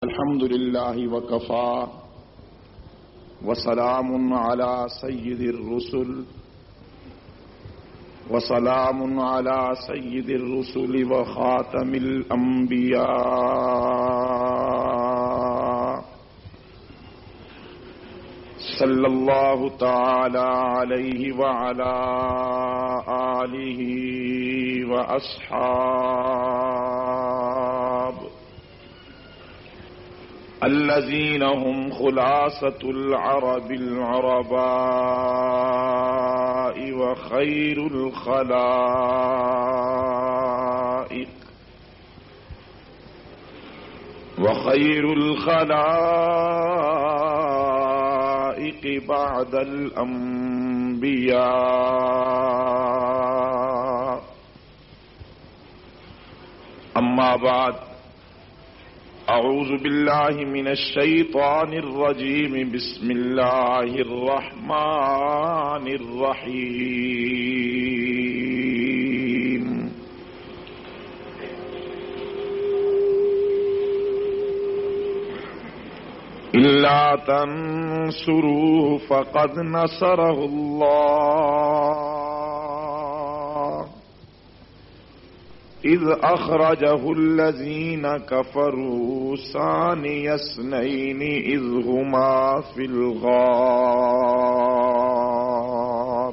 الحمد لله وكفى وسلام على سيد الرسل وسلام على سيد الرسل وخاتم الأنبياء صلى الله تعالى عليه وعلى آله وأصحابه الذين هم خلاصة العرب العرباء وخير الخلائق بعد الأنبياء. أما بعد، أعوذ بالله من الشيطان الرجيم. بسم الله الرحمن الرحيم. إلا تنصروه فقد نصره الله إذ أخرجه الذين كفروا ثاني اثنين إذ هما في الغار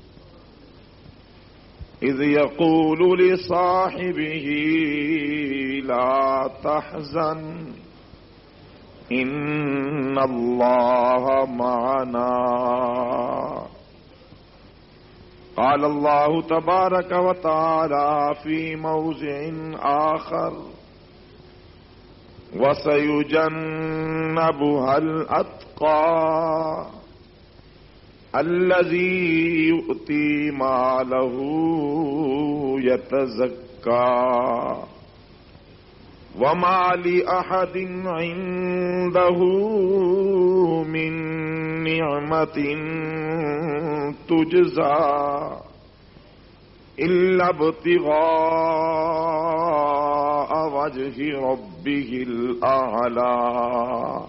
إذ يقول لصاحبه لا تحزن إن الله معنا. قال الله تبارك وتعالى في موضع آخر: وسيجنبها الأتقى الذي يؤتي ماله يتزكى وما لأحد عنده من نعمة تجزى إلا ابتغاء وجه ربه الأعلى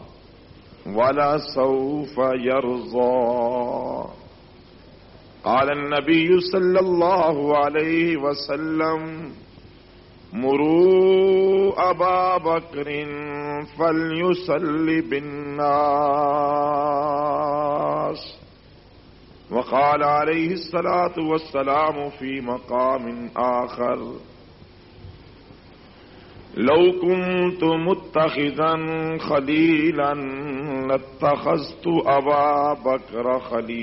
ولسوف يرضى. قال النبي صلى الله عليه وسلم: مروا أبا بكر فليصلي بالناس. وقال عليه الصلاة والسلام في مقام آخر: لو كنت متخذا خليلا لاتخذت أبا بكر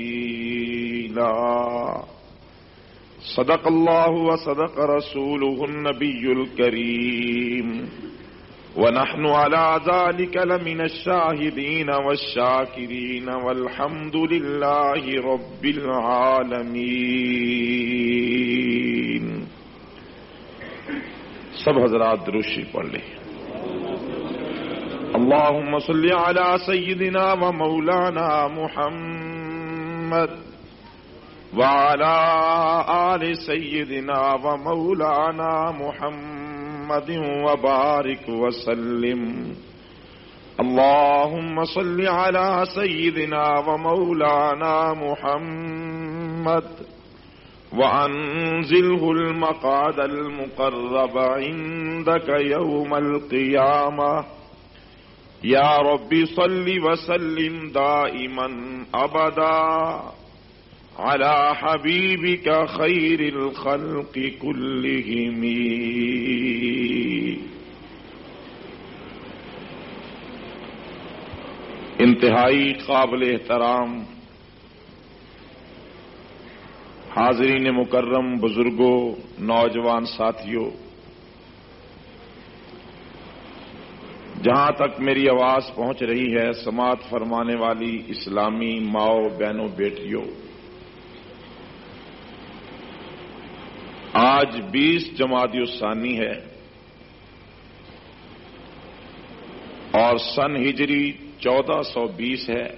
خليلا. صدق الله وصدق رسوله النبي الكريم، ونحن على ذلك لمن الشاهدين والشاكرين، والحمد لله رب العالمين. سب حضرات درود شریف پڑھ لیں. اللهم صل على سيدنا ومولانا محمد وعلى آل سيدنا ومولانا محمد وبارك وسلم. اللهم صل على سيدنا ومولانا محمد وأنزله المقعد المقرب عندك يوم القيامة. يا رب صل وسلم دائما أبدا على حبيبك خير الخلق كلهم. انتہائی قابل احترام حاضرین مکرم، بزرگوں، نوجوان ساتھیوں، جہاں تک میری آواز پہنچ رہی ہے، سماعت فرمانے والی اسلامی ماؤں، بہنوں، بیٹیوں، آج 20 جمادی الثانی ہے اور سن ہجری 1420 ہے.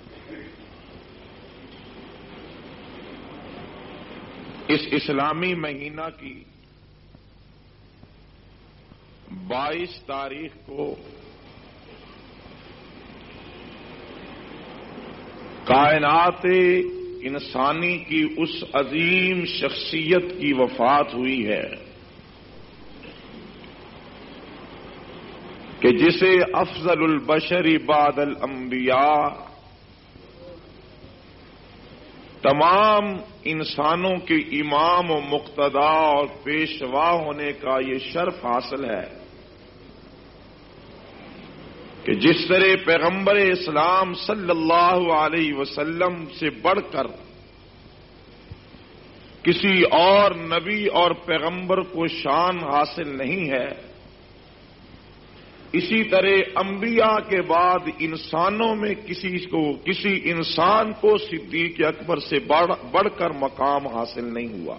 اس اسلامی مہینہ کی 22 تاریخ کو کائنات انسانی کی اس عظیم شخصیت کی وفات ہوئی ہے کہ جسے افضل البشر بعد الانبیاء، تمام انسانوں کے امام و مقتدا اور پیشوا ہونے کا یہ شرف حاصل ہے کہ جس طرح پیغمبر اسلام صلی اللہ علیہ وسلم سے بڑھ کر کسی اور نبی اور پیغمبر کو شان حاصل نہیں ہے، اسی طرح انبیاء کے بعد انسانوں میں کسی انسان کو صدیق اکبر سے بڑھ کر مقام حاصل نہیں ہوا۔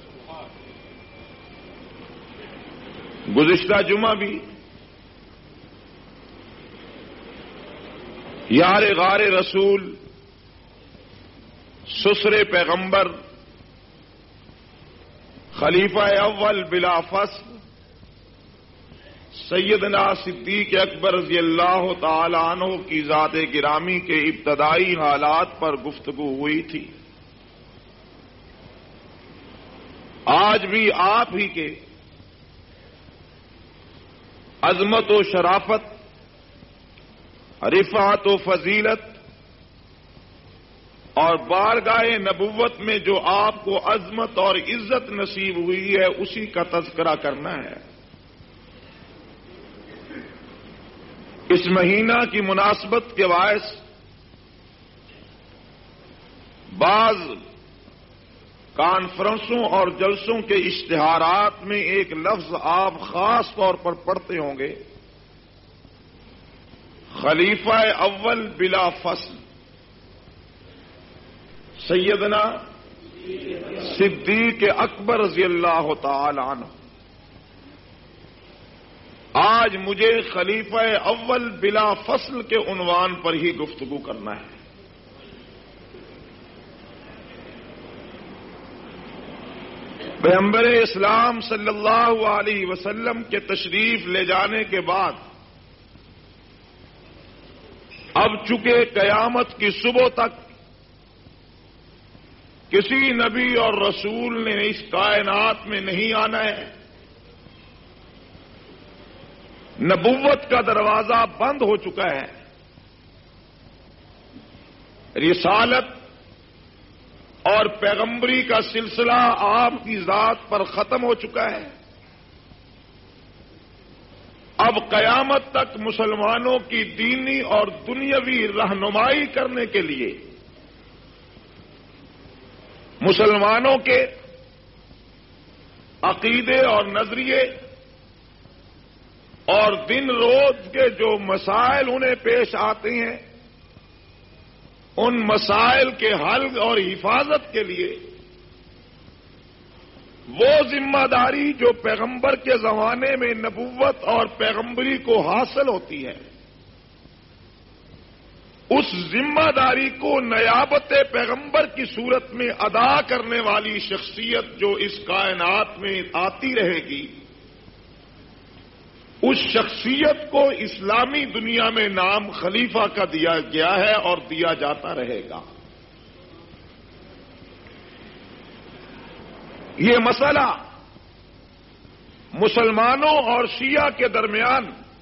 گزشتہ جمعہ بھی یار غار رسول، سسر پیغمبر، خلیفہ اول بلا فصل سیدنا صدیق اکبر رضی اللہ تعالی عنہ کی ذات گرامی کے ابتدائی حالات پر گفتگو ہوئی تھی۔ آج بھی آپ ہی کے عظمت و شرافت، رفعت و فضیلت اور بارگاہ نبوت میں جو آپ کو عظمت اور عزت نصیب ہوئی ہے اسی کا تذکرہ کرنا ہے۔ اس مہینہ کی مناسبت کے باعث بعض کانفرنسوں اور جلسوں کے اشتہارات میں ایک لفظ آپ خاص طور پر پڑھتے ہوں گے، خلیفہ اول بلا فصل سیدنا صدیق اکبر رضی اللہ تعالی عنہ۔ آج مجھے خلیفہ اول بلا فصل کے عنوان پر ہی گفتگو کرنا ہے۔ پیغمبر اسلام صلی اللہ علیہ وسلم کے تشریف لے جانے کے بعد اب چونکہ قیامت کی صبح تک کسی نبی اور رسول نے اس کائنات میں نہیں آنا ہے، نبوت کا دروازہ بند ہو چکا ہے، رسالت اور پیغمبری کا سلسلہ آپ کی ذات پر ختم ہو چکا ہے۔ اب قیامت تک مسلمانوں کی دینی اور دنیاوی رہنمائی کرنے کے لیے مسلمانوں کے عقیدے اور نظریے اور دن روز کے جو مسائل انہیں پیش آتے ہیں، ان مسائل کے حل اور حفاظت کے لیے وہ ذمہ داری جو پیغمبر کے زمانے میں نبوت اور پیغمبری کو حاصل ہوتی ہے، اس ذمہ داری کو نیابت پیغمبر کی صورت میں ادا کرنے والی شخصیت جو اس کائنات میں آتی رہے گی، اس شخصیت کو اسلامی دنیا میں نام خلیفہ کا دیا گیا ہے اور دیا جاتا رہے گا۔ یہ مسئلہ مسلمانوں اور شیعہ کے درمیان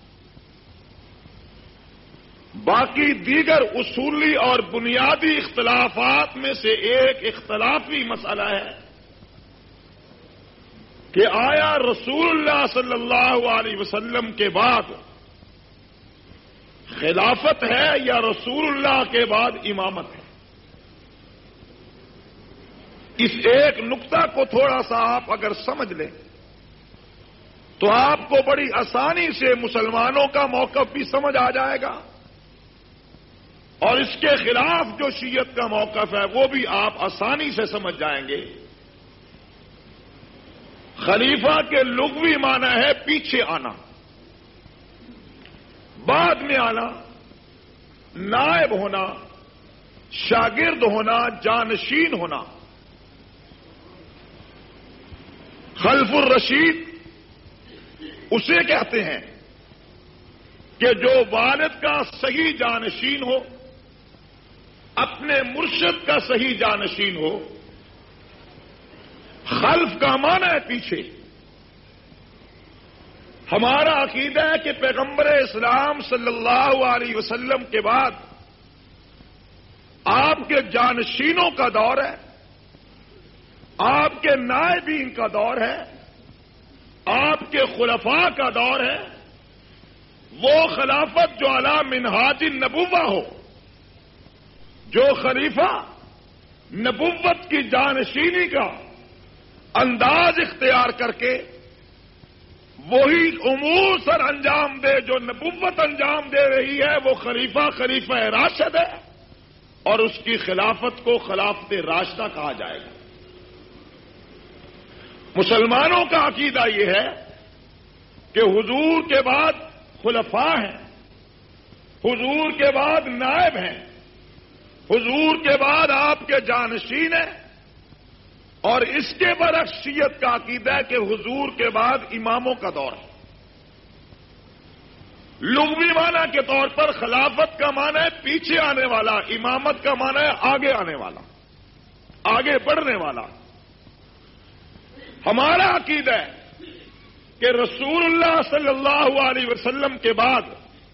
باقی دیگر اصولی اور بنیادی اختلافات میں سے ایک اختلافی مسئلہ ہے کہ آیا رسول اللہ صلی اللہ علیہ وسلم کے بعد خلافت ہے یا رسول اللہ کے بعد امامت ہے؟ اس ایک نقطہ کو تھوڑا سا آپ اگر سمجھ لیں تو آپ کو بڑی آسانی سے مسلمانوں کا موقف بھی سمجھ آ جائے گا، اور اس کے خلاف جو شیعت کا موقف ہے وہ بھی آپ آسانی سے سمجھ جائیں گے۔ خلیفہ کے لغوی معنی ہے پیچھے آنا، بعد میں آنا، نائب ہونا، شاگرد ہونا، جانشین ہونا۔ خلف الرشید اسے کہتے ہیں کہ جو والد کا صحیح جانشین ہو، اپنے مرشد کا صحیح جانشین ہو. خلف کا معنی ہے پیچھے. ہمارا عقیدہ ہے کہ پیغمبر اسلام صلی اللہ علیہ وسلم کے بعد آپ کے جانشینوں کا دور ہے, آپ کے نائبین کا دور ہے, آپ کے خلفاء کا دور ہے. وہ خلافت جو علی منہاج النبوہ ہو, جو خلیفہ نبوت کی جانشینی کا انداز اختیار کر کے وہی امور سر انجام دے جو نبوت انجام دے رہی ہے, وہ خلیفہ راشد ہے, اور اس کی خلافت کو خلافت راشدہ کہا جائے گا. مسلمانوں کا عقیدہ یہ ہے کہ حضور کے بعد خلفاء ہیں, حضور کے بعد نائب ہیں, حضور کے بعد آپ کے جانشین ہیں, اور اس کے برعکس شیعت کا عقیدہ ہے کہ حضور کے بعد اماموں کا دور ہے. لغوی معنی کے طور پر خلافت کا معنی ہے پیچھے آنے والا, امامت کا معنی ہے آگے آنے والا, آگے بڑھنے والا. ہمارا عقیدہ ہے کہ رسول اللہ صلی اللہ علیہ وسلم کے بعد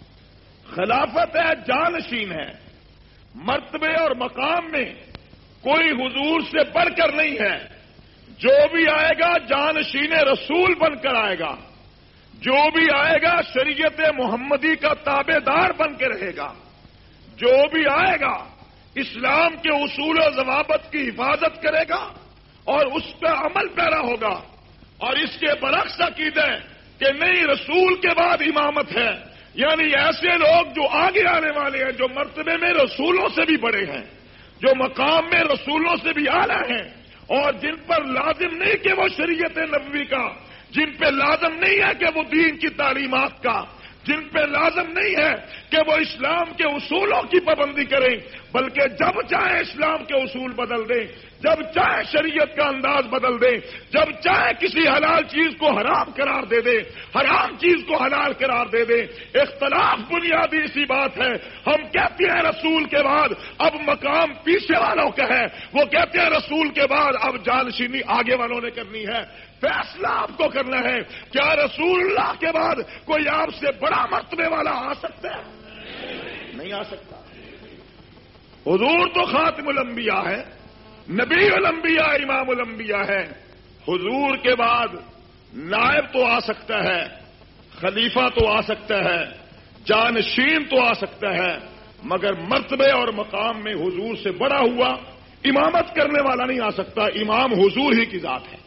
خلافت ہے, جانشین ہے. مرتبے اور مقام میں کوئی حضور سے بڑھ کر نہیں ہے. جو بھی آئے گا جانشین رسول بن کر آئے گا, جو بھی آئے گا شریعت محمدی کا تابع دار بن کے رہے گا, جو بھی آئے گا اسلام کے اصول و ضوابط کی حفاظت کرے گا اور اس پہ عمل پیرا ہوگا. اور اس کے برعکس عقیدہ ہے کہ نہیں, رسول کے بعد امامت ہے, یعنی ایسے لوگ جو آگے آنے والے ہیں, جو مرتبے میں رسولوں سے بھی بڑے ہیں, جو مقام میں رسولوں سے بھی اعلیٰ ہیں, اور جن پر لازم نہیں کہ وہ شریعت نبوی کا, جن پہ لازم نہیں ہے کہ وہ دین کی تعلیمات کا, جن پہ لازم نہیں ہے کہ وہ اسلام کے اصولوں کی پابندی کریں, بلکہ جب چاہے اسلام کے اصول بدل دیں, جب چاہے شریعت کا انداز بدل دیں, جب چاہے کسی حلال چیز کو حرام قرار دے دیں, حرام چیز کو حلال قرار دے دیں. اختلاف بنیادی اسی بات ہے. ہم کہتے ہیں رسول کے بعد اب مقام پیچھے والوں کا ہے, وہ کہتے ہیں رسول کے بعد اب جانشینی آگے والوں نے کرنی ہے. فیصلہ آپ کو کرنا ہے, کیا رسول اللہ کے بعد کوئی آپ سے بڑا مرتبے والا آ سکتا ہے؟ نہیں آ سکتا. حضور تو خاتم الانبیاء ہے, نبی الانبیاء, امام الانبیاء ہے. حضور کے بعد نائب تو آ سکتا ہے, خلیفہ تو آ سکتا ہے, جانشین تو آ سکتا ہے, مگر مرتبے اور مقام میں حضور سے بڑا ہوا امامت کرنے والا نہیں آ سکتا. امام حضور ہی کی ذات ہے,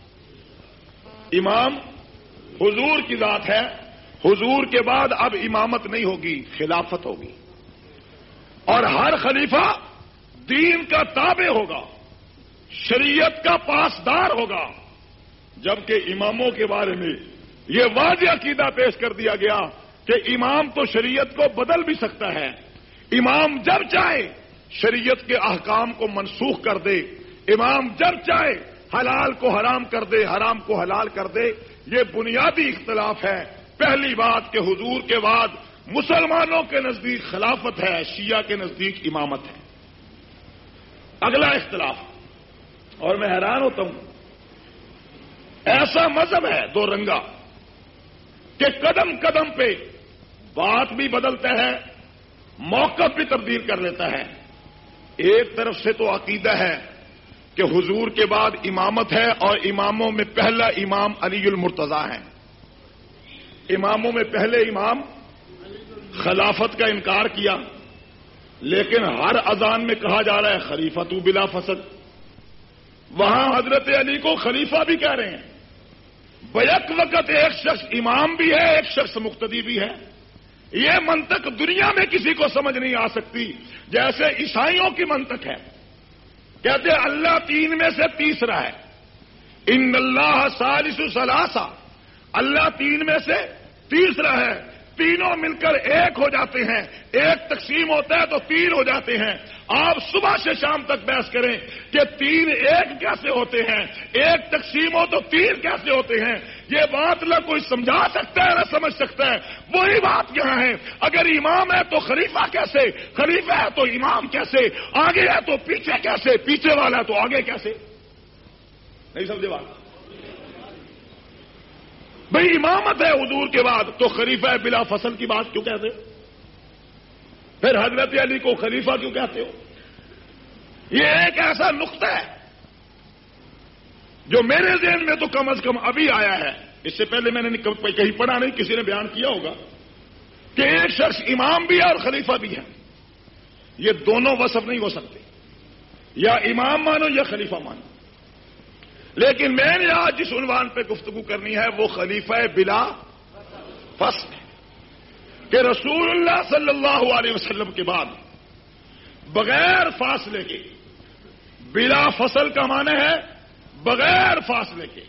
امام حضور کی ذات ہے. حضور کے بعد اب امامت نہیں ہوگی, خلافت ہوگی, اور ہر خلیفہ دین کا تابع ہوگا, شریعت کا پاسدار ہوگا. جبکہ اماموں کے بارے میں یہ واضح عقیدہ پیش کر دیا گیا کہ امام تو شریعت کو بدل بھی سکتا ہے. امام جب چاہے شریعت کے احکام کو منسوخ کر دے, امام جب چاہے حلال کو حرام کر دے, حرام کو حلال کر دے. یہ بنیادی اختلاف ہے. پہلی بات کہ حضور کے بعد مسلمانوں کے نزدیک خلافت ہے, شیعہ کے نزدیک امامت ہے. اگلا اختلاف, اور میں حیران ہوتا ہوں, ایسا مذہب ہے دو رنگا کہ قدم قدم پہ بات بھی بدلتا ہے, موقف بھی تبدیل کر لیتا ہے. ایک طرف سے تو عقیدہ ہے کہ حضور کے بعد امامت ہے, اور اماموں میں پہلا امام علی المرتضیٰ ہے. اماموں میں پہلے امام خلافت کا انکار کیا, لیکن ہر اذان میں کہا جا رہا ہے خلیفۃ بلا فسد. وہاں حضرت علی کو خلیفہ بھی کہہ رہے ہیں. بیک وقت ایک شخص امام بھی ہے, ایک شخص مقتدی بھی ہے. یہ منطق دنیا میں کسی کو سمجھ نہیں آ سکتی. جیسے عیسائیوں کی منطق ہے, کہتے ہیں اللہ تین میں سے تیسرا ہے, ان اللہ ثالث ثلاثہ, اللہ تین میں سے تیسرا ہے. تینوں مل کر ایک ہو جاتے ہیں, ایک تقسیم ہوتا ہے تو تین ہو جاتے ہیں. آپ صبح سے شام تک بحث کریں کہ تین ایک کیسے ہوتے ہیں, ایک تقسیم ہو تو تین کیسے ہوتے ہیں. یہ بات نہ کوئی سمجھا سکتا ہے نہ سمجھ سکتا ہے. وہی بات یہاں ہے. اگر امام ہے تو خلیفہ کیسے, خلیفہ ہے تو امام کیسے, آگے ہے تو پیچھے کیسے, پیچھے والا ہے تو آگے کیسے؟ نہیں سمجھے بات؟ بھئی امامت ہے حضور کے بعد تو خلیفہ بلا فصل کی بات کیوں کہتے ہو؟ پھر حضرت علی کو خلیفہ کیوں کہتے ہو؟ یہ ایک ایسا نقطہ ہے جو میرے ذہن میں تو کم از کم ابھی آیا ہے. اس سے پہلے میں نے کہیں پڑھا نہیں, کسی نے بیان کیا ہوگا کہ ایک شخص امام بھی ہے اور خلیفہ بھی ہے. یہ دونوں وصف نہیں ہو سکتے, یا امام مانو یا خلیفہ مانو. لیکن میں نے آج جس عنوان پہ گفتگو کرنی ہے وہ خلیفہ بلا فصل ہے کہ رسول اللہ صلی اللہ علیہ وسلم کے بعد بغیر فاصلے کے, بلا فصل کا معنی ہے بغیر فاصلے کے.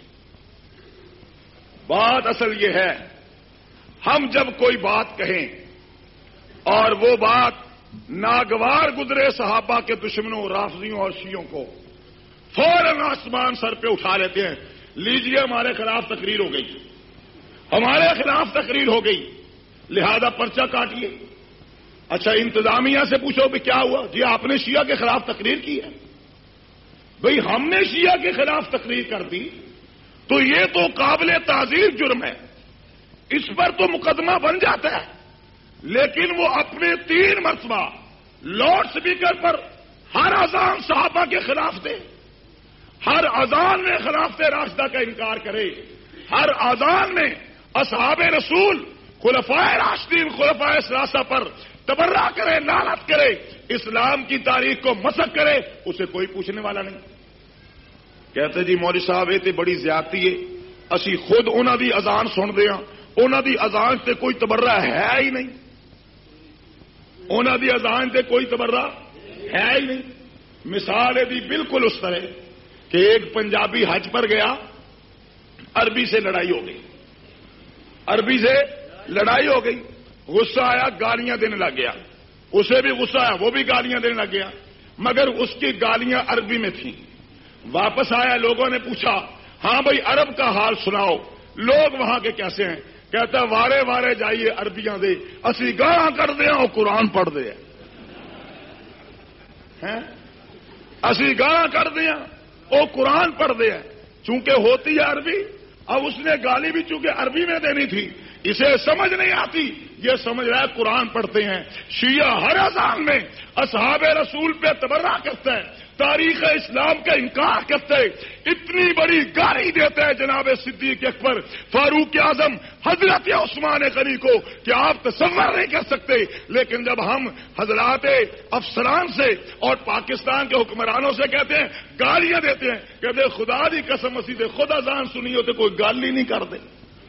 بات اصل یہ ہے, ہم جب کوئی بات کہیں اور وہ بات ناگوار گزرے صحابہ کے دشمنوں, رافضیوں اور شیعوں کو, فوراً آسمان سر پہ اٹھا لیتے ہیں. لیجئے ہمارے خلاف تقریر ہو گئی, ہمارے خلاف تقریر ہو گئی, لہذا پرچہ کاٹیے. اچھا انتظامیہ سے پوچھو کہ کیا ہوا؟ جی آپ نے شیعہ کے خلاف تقریر کی ہے. بھئی ہم نے شیعہ کے خلاف تقریر کر دی تو یہ تو قابل تعزیر جرم ہے, اس پر تو مقدمہ بن جاتا ہے. لیکن وہ اپنے 3 مرتبہ لاؤڈ سپیکر پر ہر اذان صحابہ کے خلاف دے, ہر اذان میں خلافت راشدہ کا انکار کرے, ہر اذان میں اصحاب رسول خلفائے راشدین خلفائے ثلاثہ پر تبرہ کرے, لعنت کرے, اسلام کی تاریخ کو مسخ کرے, اسے کوئی پوچھنے والا نہیں. کہتے جی مولوی صاحب یہ تے بڑی زیادتی ہے, اسی خود انہاں دی اذان سن دے ہاں, انہاں دی اذان تے کوئی تبرہ ہے ہی نہیں, انہاں دی اذان تے کوئی تبرہ ہے ہی نہیں. مثال ہے دی بالکل اس طرح کہ ایک پنجابی حج پر گیا, عربی سے لڑائی ہو گئی, عربی سے لڑائی ہو گئی, غصہ آیا, گالیاں دینے لگ گیا. اسے بھی غصہ آیا, وہ بھی گالیاں دینے لگ گیا, مگر اس کی گالیاں عربی میں تھیں. واپس آیا, لوگوں نے پوچھا ہاں بھائی عرب کا حال سناؤ, لوگ وہاں کے کیسے ہیں؟ کہتا وارے وارے جائیے عربیاں دے, اسی گالاں کر دیا اور قرآن پڑھ دے, اسی گالاں کر دیا وہ قرآن پڑھ دے. چونکہ ہوتی ہے عربی, اب اس نے گالی بھی چونکہ عربی میں دینی تھی, اسے سمجھ نہیں آتی, یہ سمجھ رہا ہے قرآن پڑھتے ہیں. شیعہ ہر اذان میں اصحاب رسول پہ تبرہ کرتا ہے, تاریخ اسلام کا انکار کرتے, اتنی بڑی گالی دیتے ہیں جناب صدیق اکبر, فاروق اعظم, حضرت عثمان غنی کو کہ آپ تصور نہیں کر سکتے. لیکن جب ہم حضرات افسران سے اور پاکستان کے حکمرانوں سے کہتے ہیں, گالیاں دیتے ہیں, کہتے خدا دی قسم اسی دے خود اذان سنی ہوتے کوئی گالی نہیں کرتے,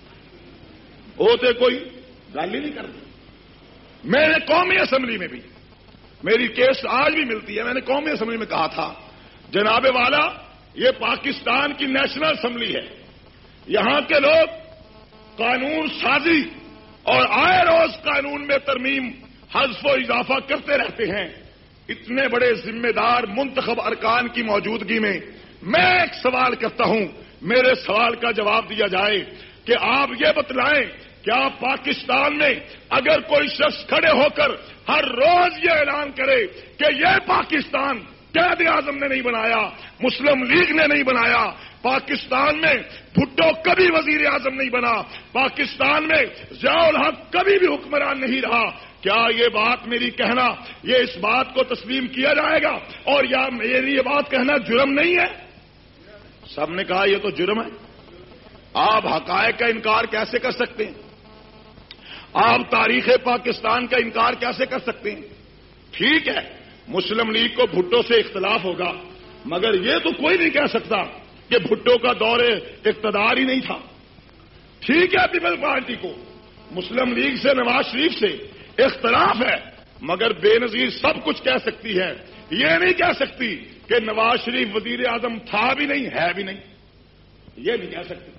ہوتے کوئی گالی نہیں کرتے. میں نے قومی اسمبلی میں بھی, میری کیس آج بھی ملتی ہے, میں نے قومی اسمبلی میں کہا تھا جناب والا یہ پاکستان کی نیشنل اسمبلی ہے, یہاں کے لوگ قانون سازی اور آئے روز قانون میں ترمیم حذف و اضافہ کرتے رہتے ہیں. اتنے بڑے ذمہ دار منتخب ارکان کی موجودگی میں میں ایک سوال کرتا ہوں, میرے سوال کا جواب دیا جائے کہ آپ یہ بتلائیں کیا پاکستان میں اگر کوئی شخص کھڑے ہو کر ہر روز یہ اعلان کرے کہ یہ پاکستان قائد اعظم نے نہیں بنایا, مسلم لیگ نے نہیں بنایا, پاکستان میں بھٹو کبھی وزیر اعظم نہیں بنا, پاکستان میں ضیاء الحق کبھی بھی حکمران نہیں رہا, کیا یہ بات میری کہنا یہ اس بات کو تسلیم کیا جائے گا؟ اور یا میری یہ بات کہنا جرم نہیں ہے؟ سب نے کہا یہ تو جرم ہے. آپ حقائق کا انکار کیسے کر سکتے ہیں؟ آپ تاریخ پاکستان کا انکار کیسے کر سکتے ہیں؟ ٹھیک ہے مسلم لیگ کو بھٹو سے اختلاف ہوگا, مگر یہ تو کوئی نہیں کہہ سکتا کہ بھٹو کا دور اقتدار ہی نہیں تھا. ٹھیک ہے پیپل پارٹی کو مسلم لیگ سے نواز شریف سے اختلاف ہے, مگر بے نظیر سب کچھ کہہ سکتی ہے, یہ نہیں کہہ سکتی کہ نواز شریف وزیر اعظم تھا بھی نہیں ہے بھی نہیں, یہ نہیں کہہ سکتی.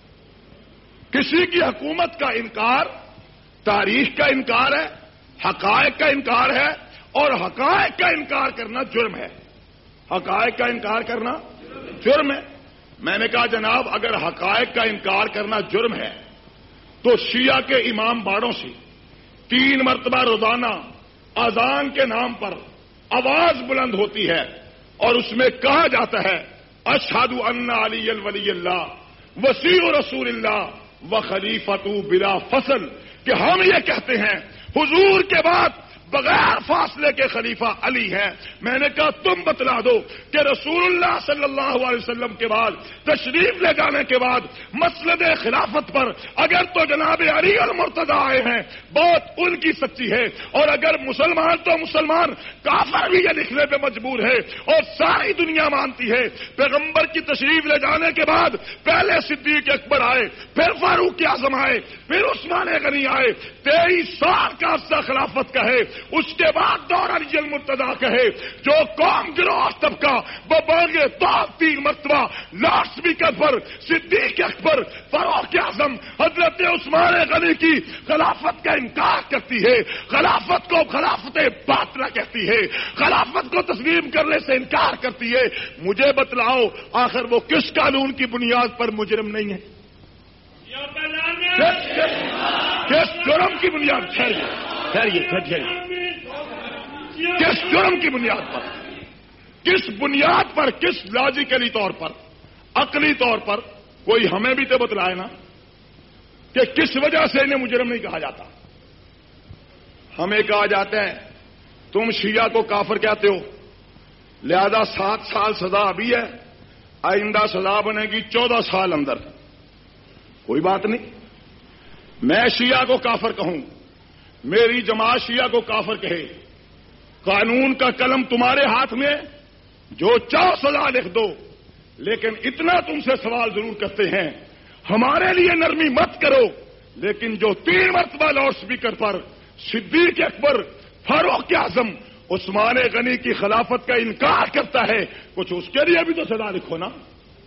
کسی کی حکومت کا انکار تاریخ کا انکار ہے, حقائق کا انکار ہے, اور حقائق کا انکار کرنا جرم ہے. حقائق کا انکار کرنا جرم ہے. میں نے کہا جناب اگر حقائق کا انکار کرنا جرم ہے تو شیعہ کے امام باڑوں سے 3 مرتبہ روزانہ اذان کے نام پر آواز بلند ہوتی ہے اور اس میں کہا جاتا ہے اشہد ان علی ولی اللہ وسیع رسول اللہ و خلیفۃ بلا فصل، کہ ہم یہ کہتے ہیں حضور کے بعد بغیر فاصلے کے خلیفہ علی ہے۔ میں نے کہا تم بتلا دو کہ رسول اللہ صلی اللہ علیہ وسلم کے بعد تشریف لے جانے کے بعد مسند خلافت پر اگر تو جناب علی المرتضی آئے ہیں بات ان کی سچی ہے، اور اگر مسلمان تو مسلمان کافر بھی یہ لکھنے پہ مجبور ہے اور ساری دنیا مانتی ہے پیغمبر کی تشریف لے جانے کے بعد پہلے صدیق اکبر آئے، پھر فاروق اعظم آئے، پھر عثمان غنی آئے، 23 سال کا عرصہ خلافت کا ہے، اس کے بعد دور علی المرتضی کہے جو قوم گروہ طبقہ وہ بانگے تو 3 مرتبہ لاؤڈ اسپیکر پر صدیق اکبر، فاروق اعظم، حضرت عثمان غنی کی خلافت کا انکار کرتی ہے، خلافت کو خلافت باطلہ کہتی ہے، خلافت کو تسلیم کرنے سے انکار کرتی ہے۔ مجھے بتلاؤ آخر وہ کس قانون کی بنیاد پر مجرم نہیں ہے؟ کس جرم کی بنیاد؟ کس جرم کی بنیاد پر؟ کس بنیاد پر؟ کس لاجیکلی طور پر، عقلی طور پر؟ کوئی ہمیں بھی تو بتلائے نا کہ کس وجہ سے انہیں مجرم نہیں کہا جاتا۔ ہمیں کہا جاتا ہے تم شیعہ کو کافر کہتے ہو لہذا 7 سال سزا ابھی ہے، آئندہ سزا بنے گی 14 سال اندر۔ کوئی بات نہیں، میں شیعہ کو کافر کہوں، میری جماعت شیعہ کو کافر کہے، قانون کا قلم تمہارے ہاتھ میں، جو چاہو سزا لکھ دو، لیکن اتنا تم سے سوال ضرور کرتے ہیں ہمارے لیے نرمی مت کرو، لیکن جو 3 مرتبہ لاؤڈ اسپیکر پر صدیق اکبر، فاروق اعظم، عثمان غنی کی خلافت کا انکار کرتا ہے کچھ اس کے لیے بھی تو سزا لکھو نا،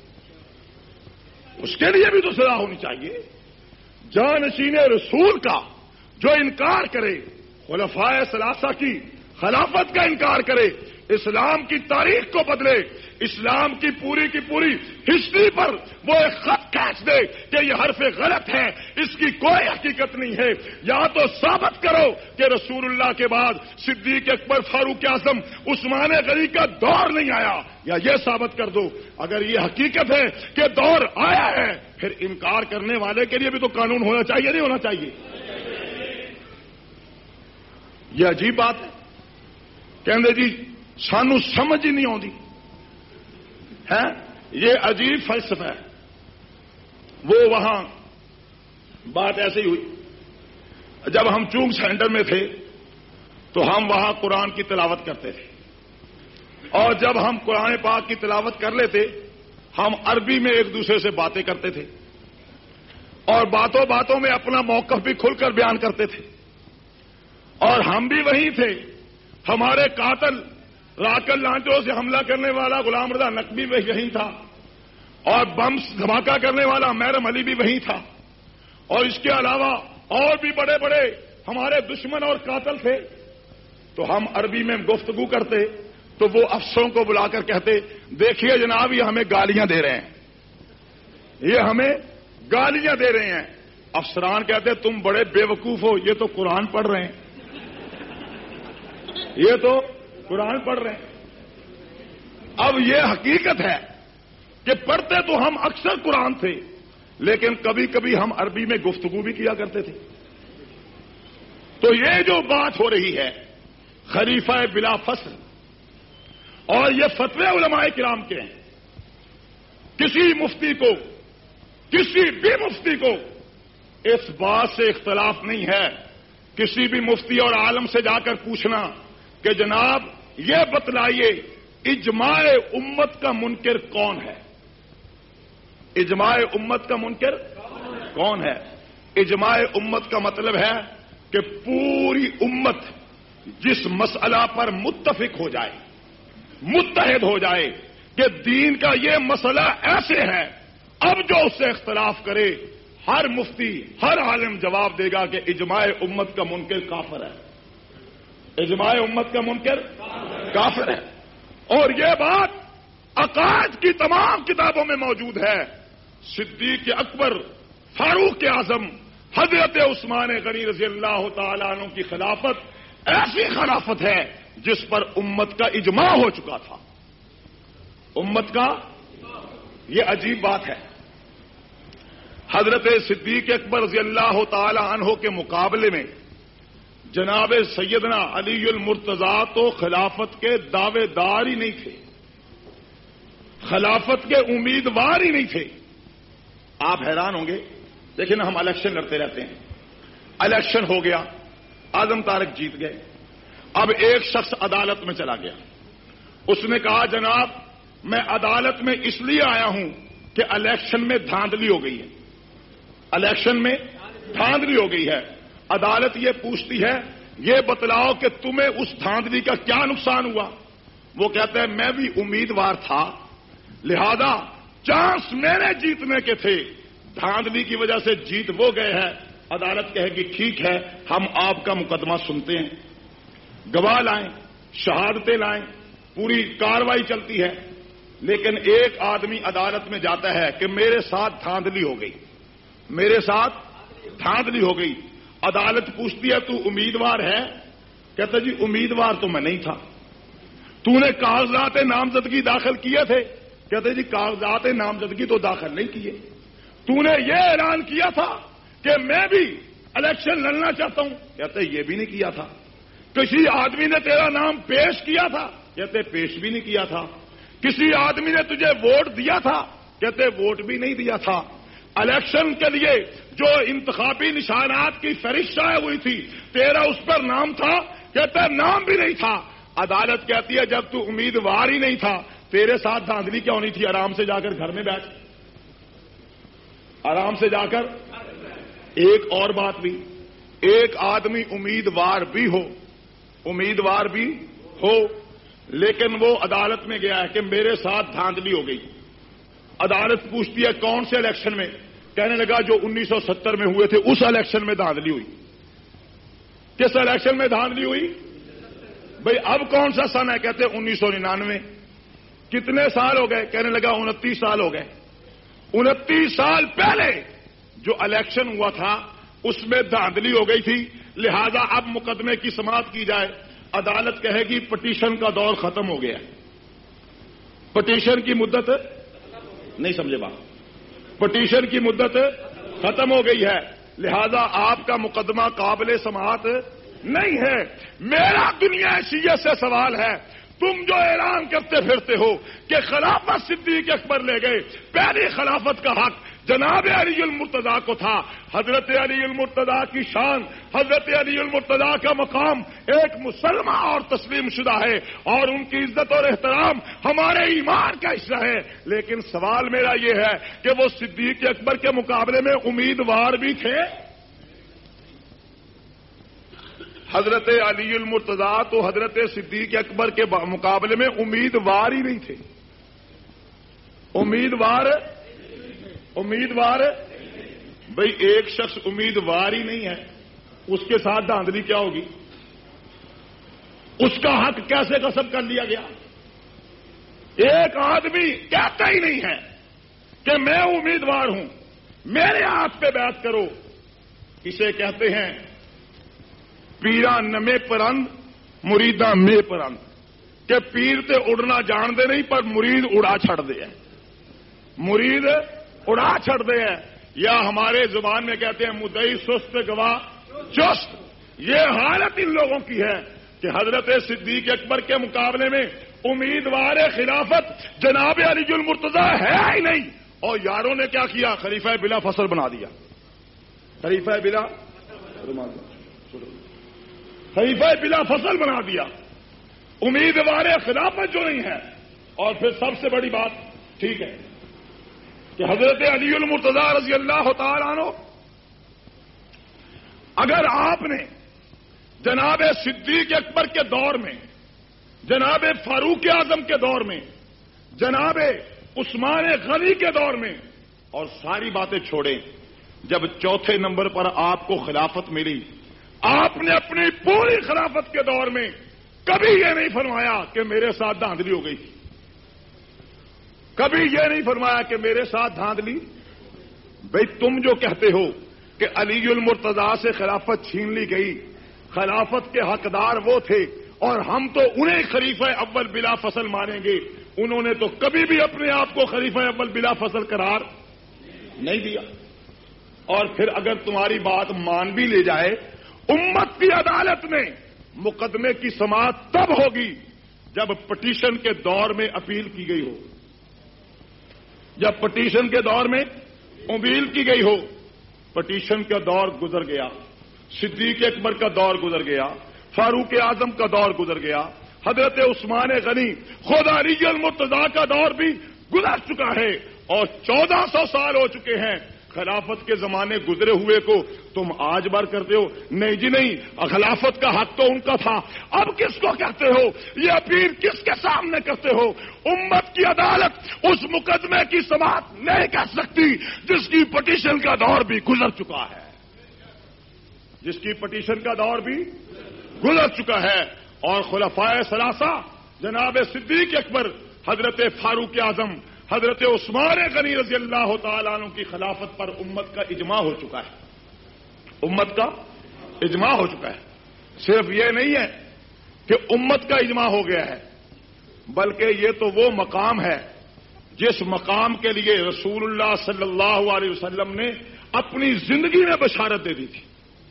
اس کے لیے بھی تو سزا ہونی چاہیے۔ جانشین رسول کا جو انکار کرے، خلفائے ثلاثہ کی خلافت کا انکار کرے، اسلام کی تاریخ کو بدلے، اسلام کی پوری ہسٹری پر وہ ایک خط کھینچ دے کہ یہ حرف غلط ہے، اس کی کوئی حقیقت نہیں ہے، یا تو ثابت کرو کہ رسول اللہ کے بعد صدیق اکبر، فاروق اعظم، عثمان غنی کا دور نہیں آیا، یا یہ ثابت کر دو۔ اگر یہ حقیقت ہے کہ دور آیا ہے پھر انکار کرنے والے کے لیے بھی تو قانون ہونا چاہیے، نہیں ہونا چاہیے؟ یہ عجیب بات ہے، کہندے جی سانو سمجھ ہی نہیں آتی ہے، یہ عجیب فلسفہ ہے۔ وہ وہاں بات ایسے ہی ہوئی، جب ہم چونگ سینٹر میں تھے تو ہم وہاں قرآن کی تلاوت کرتے تھے، اور جب ہم قرآن پاک کی تلاوت کر لیتے ہم عربی میں ایک دوسرے سے باتیں کرتے تھے، اور باتوں باتوں میں اپنا موقف بھی کھل کر بیان کرتے تھے، اور ہم بھی وہیں تھے، ہمارے قاتل راکل لانچوں سے حملہ کرنے والا غلام رضا نقوی بھی وہیں تھا، اور بم دھماکہ کرنے والا محرم علی بھی وہیں تھا، اور اس کے علاوہ اور بھی بڑے بڑے ہمارے دشمن اور قاتل تھے۔ تو ہم عربی میں گفتگو کرتے تو وہ افسروں کو بلا کر کہتے دیکھیے جناب یہ ہمیں گالیاں دے رہے ہیں، یہ ہمیں گالیاں دے رہے ہیں۔ افسران کہتے تم بڑے بے وقوف ہو، یہ تو قرآن پڑھ رہے ہیں، یہ تو قرآن پڑھ رہے ہیں۔ اب یہ حقیقت ہے کہ پڑھتے تو ہم اکثر قرآن تھے، لیکن کبھی کبھی ہم عربی میں گفتگو بھی کیا کرتے تھے۔ تو یہ جو بات ہو رہی ہے خلیفہ بلا فصل، اور یہ فتوے علماء کرام کے ہیں، کسی مفتی کو، کسی بھی مفتی کو اس بات سے اختلاف نہیں ہے، کسی بھی مفتی اور عالم سے جا کر پوچھنا کہ جناب یہ بتلائیے اجماع امت کا منکر کون ہے؟ اجماع امت کا منکر کون ہے؟ اجماع امت کا مطلب ہے کہ پوری امت جس مسئلہ پر متفق ہو جائے، متحد ہو جائے کہ دین کا یہ مسئلہ ایسے ہے، اب جو اس سے اختلاف کرے ہر مفتی، ہر عالم جواب دے گا کہ اجماع امت کا منکر کافر ہے، اجماع امت کا منکر کافر ہے۔ اور یہ بات عقائد کی تمام کتابوں میں موجود ہے. صدیق اکبر، فاروق اعظم، حضرت عثمان غنی رضی اللہ تعالیٰ عنہ کی خلافت ایسی خلافت ہے جس پر امت کا اجماع ہو چکا تھا. امت کا، یہ عجیب بات ہے. حضرت صدیق اکبر رضی اللہ تعالی عنہ کے مقابلے میں جناب سیدنا علی المرتضیٰ تو خلافت کے دعوے دار ہی نہیں تھے، خلافت کے امیدوار ہی نہیں تھے. آپ حیران ہوں گے. دیکھیں نا، ہم الیکشن لڑتے رہتے ہیں. الیکشن ہو گیا، اعظم طارق جیت گئے. اب ایک شخص عدالت میں چلا گیا. اس نے کہا جناب میں عدالت میں اس لیے آیا ہوں کہ الیکشن میں دھاندلی ہو گئی ہے، الیکشن میں دھاندلی ہو گئی ہے. عدالت یہ پوچھتی ہے یہ بتلاؤ کہ تمہیں اس دھاندلی کا کیا نقصان ہوا. وہ کہتا ہے میں بھی امیدوار تھا، لہذا چانس میرے جیتنے کے تھے، دھاندلی کی وجہ سے جیت وہ گئے ہیں. عدالت کہے گی ٹھیک ہے، ہم آپ کا مقدمہ سنتے ہیں، گواہ لائیں، شہادتیں لائیں، پوری کاروائی چلتی ہے. لیکن ایک آدمی عدالت میں جاتا ہے کہ میرے ساتھ دھاندلی ہو گئی، میرے ساتھ دھاندلی ہو گئی. عدالت پوچھتی ہے تو امیدوار ہے؟ کہتا جی امیدوار تو میں نہیں تھا. تو نے کاغذات نامزدگی داخل کیے تھے؟ کہتے جی کاغذات نامزدگی تو داخل نہیں کیے. تو نے یہ اعلان کیا تھا کہ میں بھی الیکشن لڑنا چاہتا ہوں؟ کہتے یہ بھی نہیں کیا تھا. کسی آدمی نے تیرا نام پیش کیا تھا؟ کہتے پیش بھی نہیں کیا تھا. کسی آدمی نے تجھے ووٹ دیا تھا؟ کہتے ووٹ بھی نہیں دیا تھا. الیکشن کے لیے جو انتخابی نشانات کی فہرست شائع ہوئی تھی تیرا اس پر نام تھا؟ کہتے نام بھی نہیں تھا. عدالت کہتی ہے جب تو امیدوار ہی نہیں تھا تیرے ساتھ دھاندلی کیا ہونی تھی؟ آرام سے جا کر گھر میں بیٹھ، آرام سے جا کر. ایک اور بات بھی، ایک آدمی امیدوار بھی ہو، امیدوار بھی ہو، لیکن وہ عدالت میں گیا ہے کہ میرے ساتھ دھاندلی ہو گئی. عدالت پوچھتی ہے کون سے الیکشن میں؟ کہنے لگا جو 1970 میں ہوئے تھے اس الیکشن میں دھاندلی ہوئی. کس الیکشن میں دھاندلی ہوئی؟ بھئی اب کون سا سن ہے؟ کہتے 1999. کتنے سال ہو گئے؟ کہنے لگا 29 سال ہو گئے. 29 سال پہلے جو الیکشن ہوا تھا اس میں دھاندلی ہو گئی تھی، لہذا اب مقدمے کی سماعت کی جائے. عدالت کہے گی پٹیشن کا دور ختم ہو گیا. پٹیشن کی مدت نہیں سمجھے بات، پٹیشن کی مدت ختم ہو گئی ہے، لہذا آپ کا مقدمہ قابل سماعت نہیں ہے. میرا دنیا شیعہ سے سوال ہے، تم جو اعلان کرتے پھرتے ہو کہ خلافت صدیق اکبر لے گئے، پہلی خلافت کا حق جناب علی المرتضیٰ کو تھا. حضرت علی المرتضیٰ کی شان، حضرت علی المرتضیٰ کا مقام ایک مسلمہ اور تسلیم شدہ ہے، اور ان کی عزت اور احترام ہمارے ایمان کا حصہ ہے. لیکن سوال میرا یہ ہے کہ وہ صدیق اکبر کے مقابلے میں امیدوار بھی تھے. حضرت علی المرتضیٰ تو حضرت صدیق اکبر کے مقابلے میں امیدوار ہی نہیں تھے. امیدوار بھئی ایک شخص امیدوار ہی نہیں ہے، اس کے ساتھ دھاندلی کیا ہوگی؟ اس کا حق کیسے غصب کر لیا گیا؟ ایک آدمی کہتا ہی نہیں ہے کہ میں امیدوار ہوں، میرے ہاتھ پہ بیعت کرو. اسے کہتے ہیں پیرا نمے پرند مریداں میں پرند، کہ پیر تے اڑنا جان دے نہیں پر مرید اڑا چھڑ دے ہیں، مرید اڑا چھڑ دے ہیں. یا ہمارے زبان میں کہتے ہیں مدعی سست گواہ چست. یہ حالت ان لوگوں کی ہے کہ حضرت صدیق اکبر کے مقابلے میں امیدوار خلافت جناب علی المرتضیٰ ہے ہی نہیں. اور یاروں نے کیا کیا؟ خلیفہ بلا فصل بنا دیا. خلیفہ بلا فصل بنا دیا، امیدوار خلافت جو نہیں ہے. اور پھر سب سے بڑی بات ٹھیک ہے کہ حضرت علی المرتضیٰ رضی اللہ تعالیٰ عنہ، اگر آپ نے جناب صدیق اکبر کے دور میں، جناب فاروق اعظم کے دور میں، جناب عثمان غنی کے دور میں، اور ساری باتیں چھوڑیں، جب چوتھے نمبر پر آپ کو خلافت ملی، آپ نے اپنی پوری خلافت کے دور میں کبھی یہ نہیں فرمایا کہ میرے ساتھ دھاندلی ہو گئی تھی. کبھی یہ نہیں فرمایا کہ میرے ساتھ دھاندلی. بھئی تم جو کہتے ہو کہ علی المرتضیٰ سے خلافت چھین لی گئی، خلافت کے حقدار وہ تھے اور ہم تو انہیں خلیفہ اول بلا فصل مانیں گے، انہوں نے تو کبھی بھی اپنے آپ کو خلیفہ اول بلا فصل قرار نہیں دیا. اور پھر اگر تمہاری بات مان بھی لے جائے، امت کی عدالت میں مقدمے کی سماعت تب ہوگی جب پٹیشن کے دور میں اپیل کی گئی ہو. جب پٹیشن کے دور میں اپیل کی گئی ہو. پٹیشن کا دور گزر گیا، صدیق اکبر کا دور گزر گیا، فاروق اعظم کا دور گزر گیا، حضرت عثمان غنی خود علی المرتضیٰ کا دور بھی گزر چکا ہے، اور 1400 سال ہو چکے ہیں. خلافت کے زمانے گزرے ہوئے کو تم آج بار کرتے ہو. نہیں جی نہیں، خلافت کا حق تو ان کا تھا، اب کس کو کہتے ہو؟ یہ اپیل کس کے سامنے کرتے ہو؟ امت کی عدالت اس مقدمے کی سماعت نہیں کر سکتی جس کی پٹیشن کا دور بھی گزر چکا ہے، جس کی پٹیشن کا دور بھی گزر چکا ہے. اور خلفائے ثلاثہ جناب صدیق اکبر، حضرت فاروق اعظم، حضرت عثمان غنی رضی اللہ تعالیٰ عنہ کی خلافت پر امت کا اجماع ہو چکا ہے. امت کا اجماع ہو چکا ہے. صرف یہ نہیں ہے کہ امت کا اجماع ہو گیا ہے، بلکہ یہ تو وہ مقام ہے جس مقام کے لیے رسول اللہ صلی اللہ علیہ وسلم نے اپنی زندگی میں بشارت دے دی تھی.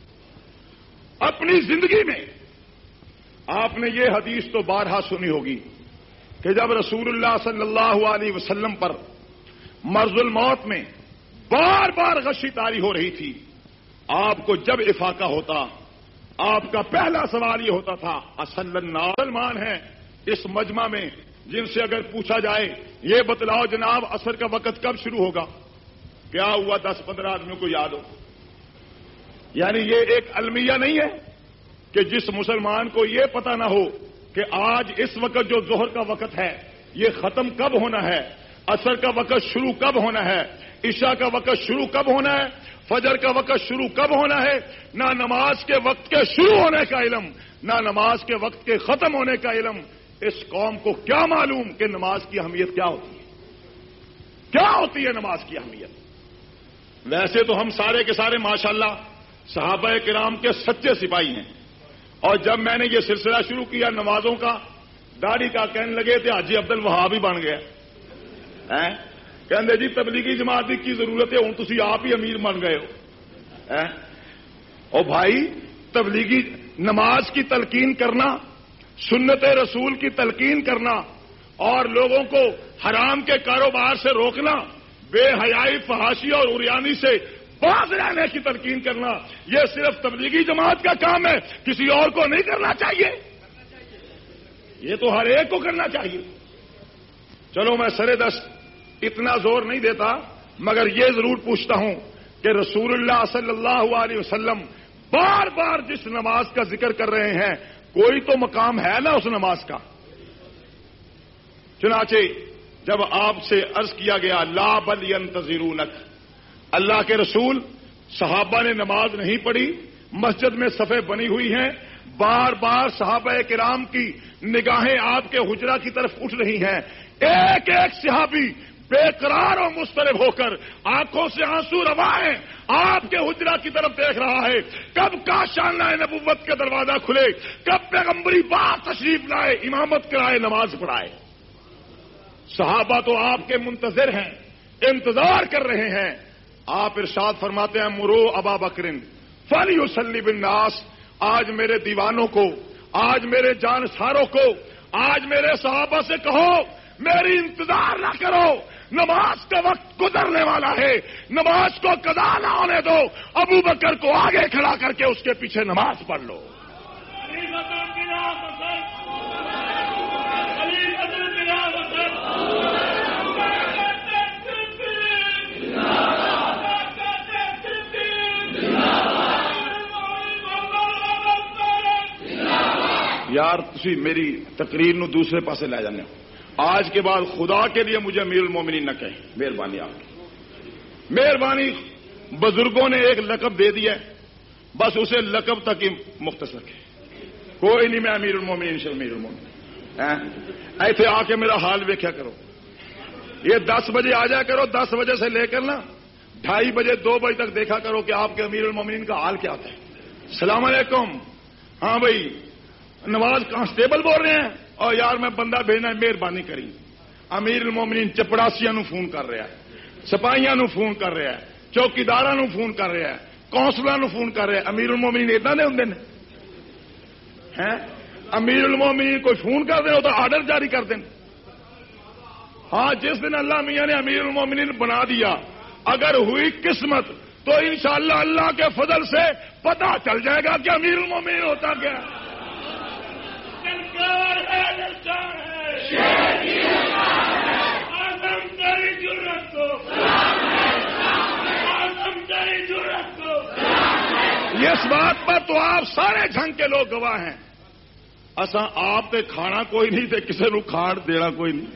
اپنی زندگی میں آپ نے یہ حدیث تو بارہا سنی ہوگی کہ جب رسول اللہ صلی اللہ علیہ وسلم پر مرض الموت میں بار بار غشی طاری ہو رہی تھی، آپ کو جب افاقہ ہوتا، آپ کا پہلا سوال یہ ہوتا تھا اصل الناس مسلمان ہیں اس مجمع میں جن سے اگر پوچھا جائے یہ بتلاؤ جناب عصر کا وقت کب شروع ہوگا، کیا ہوا 10-15 آدمیوں کو یاد ہو. یعنی یہ ایک المیہ نہیں ہے کہ جس مسلمان کو یہ پتہ نہ ہو کہ آج اس وقت جو ظہر کا وقت ہے یہ ختم کب ہونا ہے، عصر کا وقت شروع کب ہونا ہے، عشاء کا وقت شروع کب ہونا ہے، فجر کا وقت شروع کب ہونا ہے. نہ نماز کے وقت کے شروع ہونے کا علم، نہ نماز کے وقت کے ختم ہونے کا علم. اس قوم کو کیا معلوم کہ نماز کی اہمیت کیا ہوتی ہے، کیا ہوتی ہے نماز کی اہمیت. ویسے تو ہم سارے کے سارے ماشاءاللہ صحابہ کرام کے سچے سپاہی ہیں، اور جب میں نے یہ سلسلہ شروع کیا نمازوں کا داڑھی کا کہنے لگے تھے حاجی عبد الوہاب ہی بن گیا. کہندے جی تبلیغی جماعت کی ضرورت ہے، ہوں تسی آپ ہی امیر بن گئے ہو. او بھائی، تبلیغی نماز کی تلقین کرنا، سنت رسول کی تلقین کرنا اور لوگوں کو حرام کے کاروبار سے روکنا، بے حیائی، فحاشی اور عریانی سے باز رہنے کی تلقین کرنا، یہ صرف تبلیغی جماعت کا کام ہے، کسی اور کو نہیں کرنا چاہیے. یہ تو ہر ایک کو کرنا چاہیے. چلو میں سرے دست اتنا زور نہیں دیتا، مگر یہ ضرور پوچھتا ہوں کہ رسول اللہ صلی اللہ علیہ وسلم بار بار جس نماز کا ذکر کر رہے ہیں کوئی تو مقام ہے نا اس نماز کا. چنانچہ جب آپ سے عرض کیا گیا لا بل ینتظرونک، اللہ کے رسول صحابہ نے نماز نہیں پڑھی، مسجد میں صفیں بنی ہوئی ہیں، بار بار صحابہ کرام کی نگاہیں آپ کے حجرہ کی طرف اٹھ رہی ہیں، ایک ایک صحابی بے قرار و مضطرب ہو کر آنکھوں سے آنسو روا ہیں آپ کے حجرہ کی طرف دیکھ رہا ہے. کب کاشانہ نبوت کا دروازہ کھلے، کب پیغمبری بات تشریف لائے، امامت کرائے، نماز پڑھائے. صحابہ تو آپ کے منتظر ہیں، انتظار کر رہے ہیں. آپ ارشاد فرماتے ہیں مرو ابا بکرن فلیصلی بالناس، آج میرے دیوانوں کو، آج میرے جانساروں کو، آج میرے صحابہ سے کہو میری انتظار نہ کرو، نماز کا وقت گزرنے والا ہے، نماز کو قضا نہ ہونے دو، ابو بکر کو آگے کھڑا کر کے اس کے پیچھے نماز پڑھ لو. یار تسی میری تقریر نو دوسرے پاسے لے جانے ہو. آج کے بعد خدا کے لیے مجھے امیر المومنین نہ کہیں، مہربانی آپ کی مہربانی. بزرگوں نے ایک لقب دے دیا ہے، بس اسے لقب تک ہی مختصر ہے. کوئی نہیں میں امیر المومنین سے امیر المومنین ایسے آ کے میرا حال ویکھیا کرو. یہ 10 بجے آ جایا کرو، 10 بجے سے لے کر نا 2:30 بجے 2 بجے تک دیکھا کرو کہ آپ کے امیر المومنین کا حال کیا ہوتا ہے. السلام علیکم. ہاں بھائی نواز کانسٹیبل بول رہے ہیں؟ اور یار میں بندہ بھیجنا مہربانی کری. امیر المومنین چپڑاسیاں نو فون کر رہا ہے، سپاہیاں نو فون کر رہا ہے، چوکیداراں نو فون کر رہا ہے، کونسلر نو فون کر رہا ہے. امیر المومنین اتنا دے ہوں ہیں؟ امیر المومنین کوئی فون کر دیں تو آرڈر جاری کر دیں. ہاں جس دن اللہ میاں نے امیر المومنین بنا دیا، اگر ہوئی قسمت تو انشاءاللہ اللہ کے فضل سے پتہ چل جائے گا کہ امیر المومنین ہوتا کیا. اس بات پر تو آپ سارے جھنگ کے لوگ گواہ ہیں. اساں آپ تے کھانا کوئی نہیں تے کسی نو کھاڑ دینا کوئی نہیں.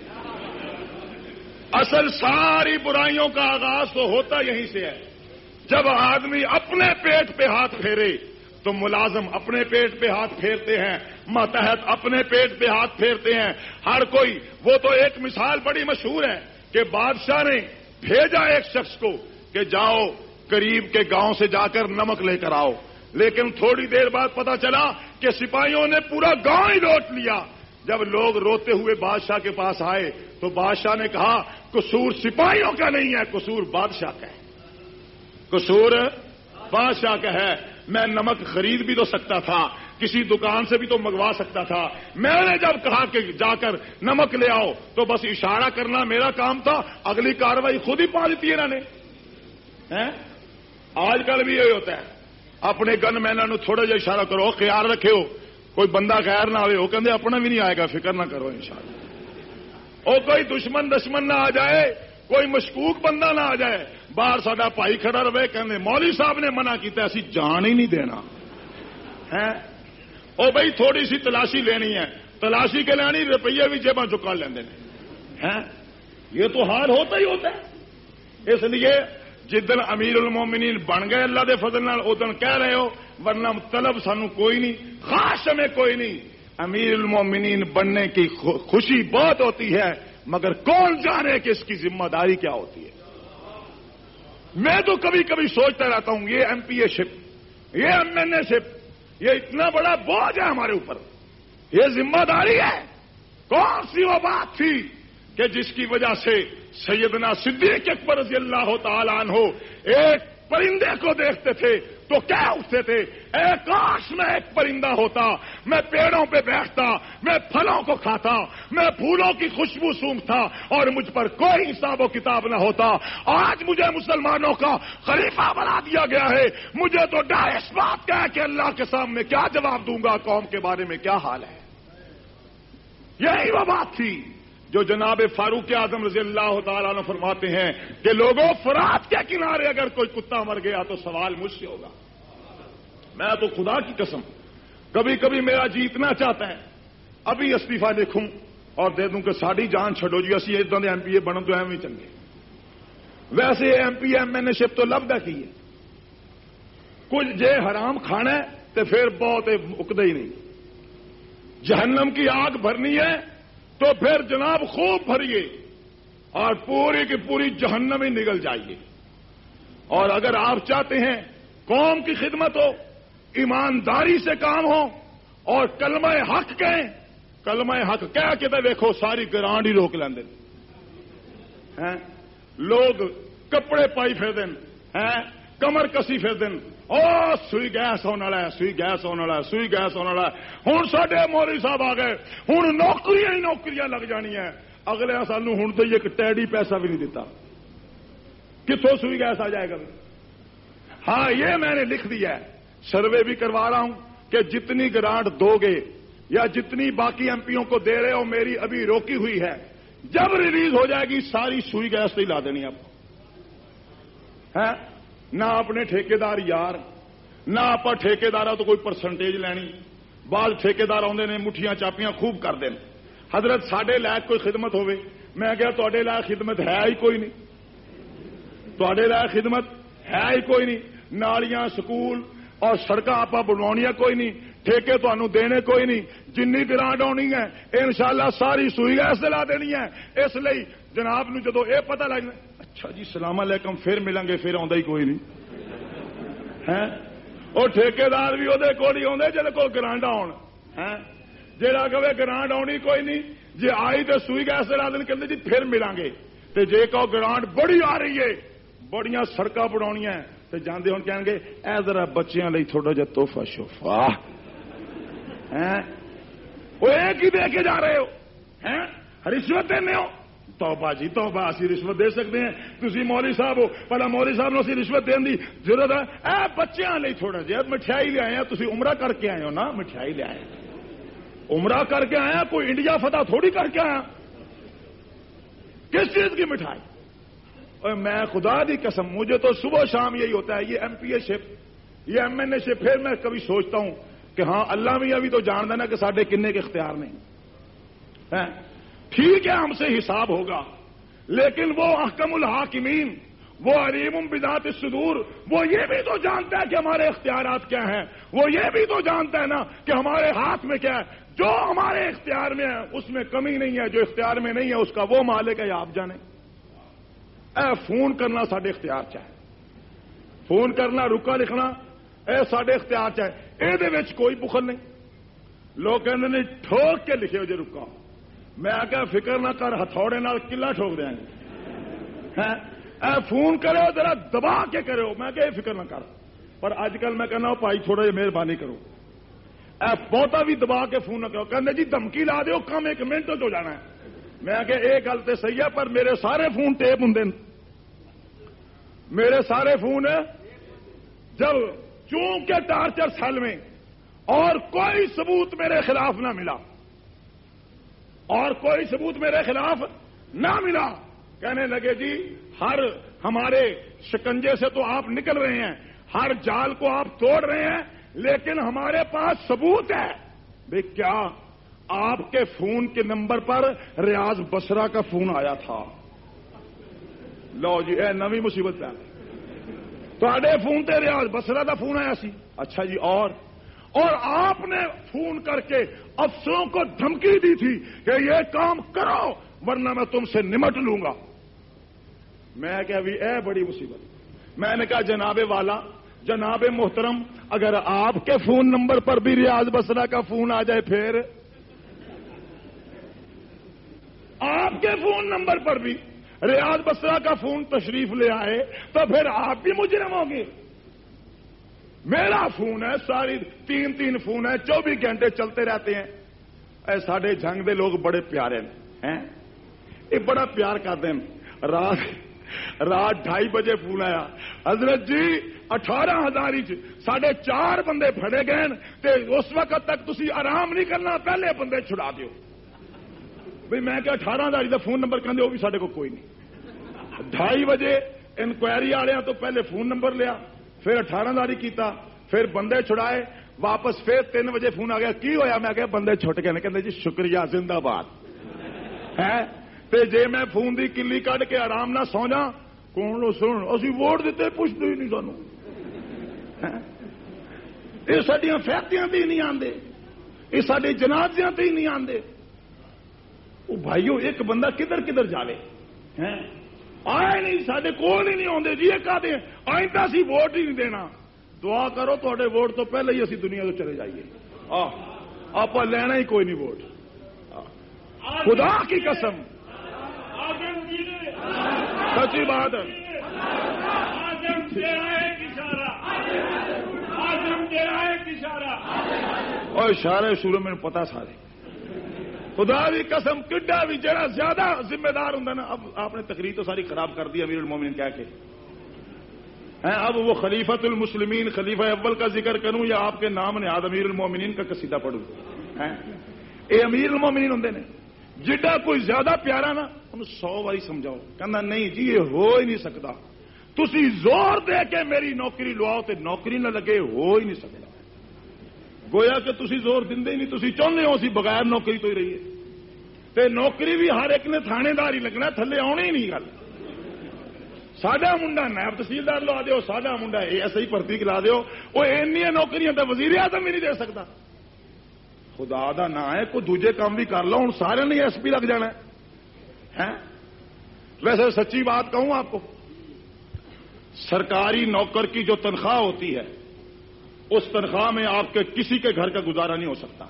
اصل ساری برائیوں کا آغاز تو ہوتا یہیں سے ہے. جب آدمی اپنے پیٹ پہ ہاتھ پھیرے تو ملازم اپنے پیٹ پہ ہاتھ پھیرتے ہیں، ماتحت اپنے پیٹ پہ ہاتھ پھیرتے ہیں. ہر کوئی، وہ تو ایک مثال بڑی مشہور ہے کہ بادشاہ نے بھیجا ایک شخص کو کہ جاؤ قریب کے گاؤں سے جا کر نمک لے کر آؤ، لیکن تھوڑی دیر بعد پتا چلا کہ سپاہیوں نے پورا گاؤں ہی لوٹ لیا. جب لوگ روتے ہوئے بادشاہ کے پاس آئے تو بادشاہ نے کہا قصور سپاہیوں کا نہیں ہے، قصور بادشاہ کا ہے، قصور بادشاہ کا ہے. میں نمک خرید بھی تو سکتا تھا، کسی دکان سے بھی تو منگوا سکتا تھا. میں نے جب کہا کہ جا کر نمک لے آؤ تو بس اشارہ کرنا میرا کام تھا، اگلی کاروائی خود ہی پا دیتی ہے انہوں نے. آج کل بھی یہی ہوتا ہے، اپنے گن مینوں تھوڑا جہا اشارہ کرو، خیال رکھو کوئی بندہ غیر نہ آئے. وہ کہتے اپنا بھی نہیں آئے گا، فکر نہ کرو انشاءاللہ. اور کوئی دشمن نہ آ جائے، کوئی مشکوک بندہ نہ آ جائے. باہر ساڈا بھائی کھڑا رہے کہتے مولوی صاحب نے منع کیتا اسی جان ہی نہیں دینا ہے. او بھائی تھوڑی سی تلاشی لینی ہے، تلاشی کے لینی روپیے بھی جیباں چکا لیندے ہیں. یہ تو حال ہوتا ہی ہوتا ہے. اس لیے جدن امیر المومنین بن گئے اللہ دے فضل نال ادن کہہ رہے ہو، ورنہ طلب سانو کوئی نہیں، خواہش میں کوئی نہیں. امیر المومنین بننے کی خوشی بہت ہوتی ہے، مگر کون جانے کہ اس کی ذمہ داری کیا ہوتی ہے. میں تو کبھی کبھی سوچتا رہتا ہوں یہ ایم پی اے شپ، یہ ایم این اے شپ، یہ اتنا بڑا بوجھ ہے ہمارے اوپر، یہ ذمہ داری ہے. کون سی وہ بات تھی کہ جس کی وجہ سے سیدنا صدیق اکبر رضی اللہ تعالی عنہ ایک پرندے کو دیکھتے تھے تو کیا اٹھتے تھے، اے کاش میں ایک پرندہ ہوتا، میں پیڑوں پہ بیٹھتا، میں پھلوں کو کھاتا، میں پھولوں کی خوشبو سونگھتا اور مجھ پر کوئی حساب و کتاب نہ ہوتا. آج مجھے مسلمانوں کا خلیفہ بنا دیا گیا ہے، مجھے تو ڈر اس بات کا ہے کہ اللہ کے سامنے کیا جواب دوں گا، قوم کے بارے میں کیا حال ہے. یہی وہ بات تھی جو جناب فاروق اعظم رضی اللہ تعالیٰ عنہ فرماتے ہیں کہ لوگوں فرات کے کنارے اگر کوئی کتا مر گیا تو سوال مجھ سے ہوگا. میں تو خدا کی قسم کبھی کبھی میرا جی اتنا چاہتا ہے ابھی استعفیٰ لکھوں اور دے دوں کہ ساڑی جان چھڑو جی اسی ادھر ایم پی اے بنوں تو ایویں چنگے. ویسے M P M N A ship تو لبدا کی ہے، کچھ جے حرام کھانا ہے تو پھر بہت اکدا ہی نہیں. جہنم کی آگ بھرنی ہے تو پھر جناب خوب بھریے اور پوری کی پوری جہنم ہی نگل جائیے. اور اگر آپ چاہتے ہیں قوم کی خدمت ہو، ایمانداری سے کام ہو اور کلمہ حق کہیں، کلمہ حق کہہ کے تو دیکھو ساری گرانڈ ہی روک لیندے ہیں. لوگ کپڑے پائی پھر دن ہیں، کمر کسی پھر دن، او سوئی گیس ہونے والا ہے، سوئی گیس ہونے والا ہے، سوئی گیس ہونے والا ہے. ہوں ساڈے مولوی صاحب آ گئے، ہوں نوکریاں ہی نوکریاں لگ جانی ہیں. اگلے سال ہوں تو ایک ٹیڈی پیسہ بھی نہیں دیتا، کتوں سوئی گیس آ جائے گا. ہاں یہ میں نے لکھ دیا ہے، سروے بھی کروا رہا ہوں کہ جتنی گرانٹ دو گے یا جتنی باقی ایم پیوں کو دے رہے ہو میری ابھی روکی ہوئی ہے، جب ریلیز ہو جائے گی ساری سوئی گیس تو ہی لا دینی آپ کو. نہ اپنے ٹھیکیدار یار، نہ آپ ٹھیکیدار تو کوئی پرسنٹیج لینی. بعض ٹھیکیدار آتے ہیں مٹھیاں چاپیاں خوب کر دیں. حضرت ساڈے لائق کوئی خدمت ہوے، میں کہا تواڈے لائق خدمت ہے ہی کوئی نہیں، تواڈے لائق خدمت ہے ہی کوئی نہیں. نالیاں سکول اور سڑکاں آپ بنوانیاں کوئی نہیں، ٹھیکے تمہیں دینے کوئی نہیں، جنی گرانٹ آنی ہے انشاءاللہ ساری سوئی گیس دلا دینی ہے. اس لیے جناب نو جدو یہ پتہ لگ جائے اچھا جی السلام علیکم پھر ملیں گے، پھر آتا ہی کوئی نہیں ہے. وہ ٹھیکےدار بھی وہ کول ہی آدھے جہاں کول گرانٹ آن ہے، جہاں کہے گرانٹ آنی کوئی نہیں، جی آئی تو سوئی گیس دلا دیں کہ جی پھر ملیں گے. تے جے کہو گرانٹ بڑی آ رہی ہے، بڑیاں سڑکاں بناونیاں تے جاندے ہون کہن گے اے ذرا بچیاں لئی تھوڑا جہا تحفہ شفا ہیں، وہ ایک ہی دے کے جا رہے ہو ہیں، رشوت دینے ہو. توبہ جی توبہ، اسی رشوت دے سکتے ہیں، تسی مولوی صاحب ہو، پہلا مولوی صاحب نو اسی رشوت دین دی ضرورت ہے؟ اے بچیاں لئی تھوڑا جہا مٹھائی لے آئے ہیں، تسی عمرہ کر کے آئے ہو نا، مٹھائی لے آئے عمرہ کر کے آیا، کوئی انڈیا فتح تھوڑی کر کے آیا. کس چیز کی مٹھائی؟ اور میں خدا دی قسم مجھے تو صبح شام یہی ہوتا ہے، یہ ایم پی اے شپ، یہ ایم این اے شپ. پھر میں کبھی سوچتا ہوں کہ ہاں اللہ بھی ابھی تو جان دینا کہ ساڈے کنے کے اختیار نہیں. ٹھیک ہے ہم سے حساب ہوگا، لیکن وہ احکم الحاکمین، وہ علیم بذات الصدور، وہ یہ بھی تو جانتا ہے کہ ہمارے اختیارات کیا ہیں، وہ یہ بھی تو جانتا ہے نا کہ ہمارے ہاتھ میں کیا ہے. جو ہمارے اختیار میں ہے اس میں کمی نہیں ہے، جو اختیار میں نہیں ہے اس کا وہ مالک ہے یا آپ جانے. اے فون کرنا ساڈے اختیار چاہے، فون کرنا رکا لکھنا اے ساڈے اختیار چاہے، یہ کوئی بخل نہیں. لوگ کہتے ہیں ٹھوک کے لکھے ہو جی رکا، میں آ فکر نہ کر ہتھوڑے نال قلعہ ٹھوک دیں گے. اے فون کرو ذرا دبا کے کرو، میں کہ فکر نہ کر. پر اج کل میں کہنا بھائی تھوڑا جی مہربانی کرو، اے بہتا بھی دبا کے فون نہ کرو. کہتے جی دھمکی لا دیو کم 1 منٹ ہو جانا ہے. میں کہ یہ گل تو صحیح ہے پر میرے سارے فون ٹیپ ہوں، میرے سارے فون جب چونکہ ٹارچر سیل میں اور کوئی ثبوت میرے خلاف نہ ملا، اور کوئی ثبوت میرے خلاف نہ ملا، کہنے لگے جی ہر ہمارے شکنجے سے تو آپ نکل رہے ہیں، ہر جال کو آپ توڑ رہے ہیں، لیکن ہمارے پاس ثبوت ہے. بھئی کیا؟ آپ کے فون کے نمبر پر ریاض بصرہ کا فون آیا تھا. لو جی اے نوی مصیبت پہ تھوڑے فون تے ریاض بصرہ کا فون آیا سی. اچھا جی اور آپ نے فون کر کے افسروں کو دھمکی دی تھی کہ یہ کام کرو ورنہ میں تم سے نمٹ لوں گا. میں کہا بھی اے بڑی مصیبت. میں نے کہا جناب والا، جناب محترم، اگر آپ کے فون نمبر پر بھی ریاض بصرہ کا فون آ جائے، پھر آپ کے فون نمبر پر بھی ریاض بصرہ کا فون تشریف لے آئے تو پھر آپ بھی مجرم ہوں گے. میرا فون ہے، ساری 3 فون ہے، 24 گھنٹے چلتے رہتے ہیں. اے ساڈے جنگ دے لوگ بڑے پیارے ہیں، یہ بڑا پیار کرتے ہیں. رات 2:30 بجے فون آیا، حضرت جی 18,000 4.5 بندے پھڑے گئے تے اس وقت تک تسی آرام نہیں کرنا، پہلے بندے چھڑا دیو. بھئی میں کہ 18,000 کا فون نمبر کہندے وہ بھی ساڈے کو کوئی نہیں. 2:30 بجے انکوائری والے تو پہلے فون نمبر لیا، پھر 18,000 کیتا، پھر بندے چھڑائے، واپس پھر 3 بجے فون آ گیا. کی ہویا؟ میں کہ بندے چھٹ گئے. کہندے جی شکریہ زندہ باد ہے. تے جے میں فون دی کلی کڈ کے آرام نہ سو جا، کون لو سن اسی ووٹ دیتے پوچھتے ہی نہیں سانو. یہ سڈیاں فیکٹریاں تے نہیں آندے، یہ سارے جنازیاں تے ہی نہیں آندے. وہ بھائیو ایک بندہ کدھر کدھر جاوے آئے نہیں، سارے کول ہی نہیں آتے جی. یہ کہتے ہیں آئندہ سی ووٹ ہی نہیں دینا. دعا کرو تے ووٹ تو پہلے ہی اسی دنیا تو چلے جائیے. آپ لینا ہی کوئی نہیں ووٹ. خدا کی قسم سچی بات ہے. اور اشارے شروع میں پتا سارے. خدا کی قسم کڈا بھی جڑا زیادہ ذمہ دار ہوں نا. اب آپ نے تقریر تو ساری خراب کر دی امیر المومنین کہہ کے. اب وہ خلیفۃ المسلمین خلیفہ اول کا ذکر کروں یا آپ کے نام نہاد امیر المومنین کا قصیدہ پڑھوں؟ اے امیر المومنین ہوں نے جڈا کوئی زیادہ پیارا نا انہوں 100 باری سمجھاؤ، کہنا نہیں جی یہ ہو ہی نہیں سکتا. تسی زور دے کے میری نوکری لواؤ تے نوکری نہ لگے، ہو ہی نہیں سکتا. گویا کہ تسی زور دندے ہی نہیں، تسی چاہتے ہو اسی بغیر نوکری تو ہی رہیے. تے نوکری بھی ہر ایک نے تھانے دار ہی لگنا، تھلے آنے ہی نہیں. گل ساڈا منڈا نائب تحصیلدار لوا دیو، ساڈا منڈا ایسا ہی بھرتی کرا دیو. وہ اینی نوکریاں تو وزیر اعظم بھی نہیں دے سکتا. خدا دا نہ ہے کوئی دوجے کام بھی کر لو ہوں سارے نہیں ایس پی لگ جانا ہے. ویسے سچی بات کہوں آپ کو، سرکاری نوکر کی جو تنخواہ ہوتی ہے اس تنخواہ میں آپ کے کسی کے گھر کا گزارا نہیں ہو سکتا،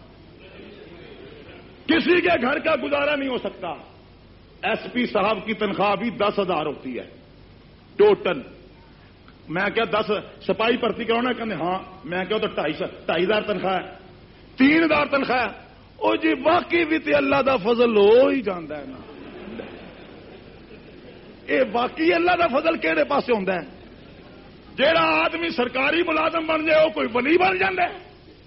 کسی کے گھر کا گزارا نہیں ہو سکتا. ایس پی صاحب کی تنخواہ بھی 10,000 ہوتی ہے ٹوٹل. میں کیا 10 سپاہی بھرتی کراؤنا کہنے ہاں، میں کیا تو 2,500 تنخواہ ہے، 3,000 تنخواہ ہے. او جی باقی بھی تے اللہ دا فضل ہو ہی جاندا ہے نا. اے باقی اللہ دا فضل کہڑے پاسے ہوندا ہے؟ جیڑا آدمی سرکاری ملازم بن جائے وہ کوئی ولی بن جاندا ہے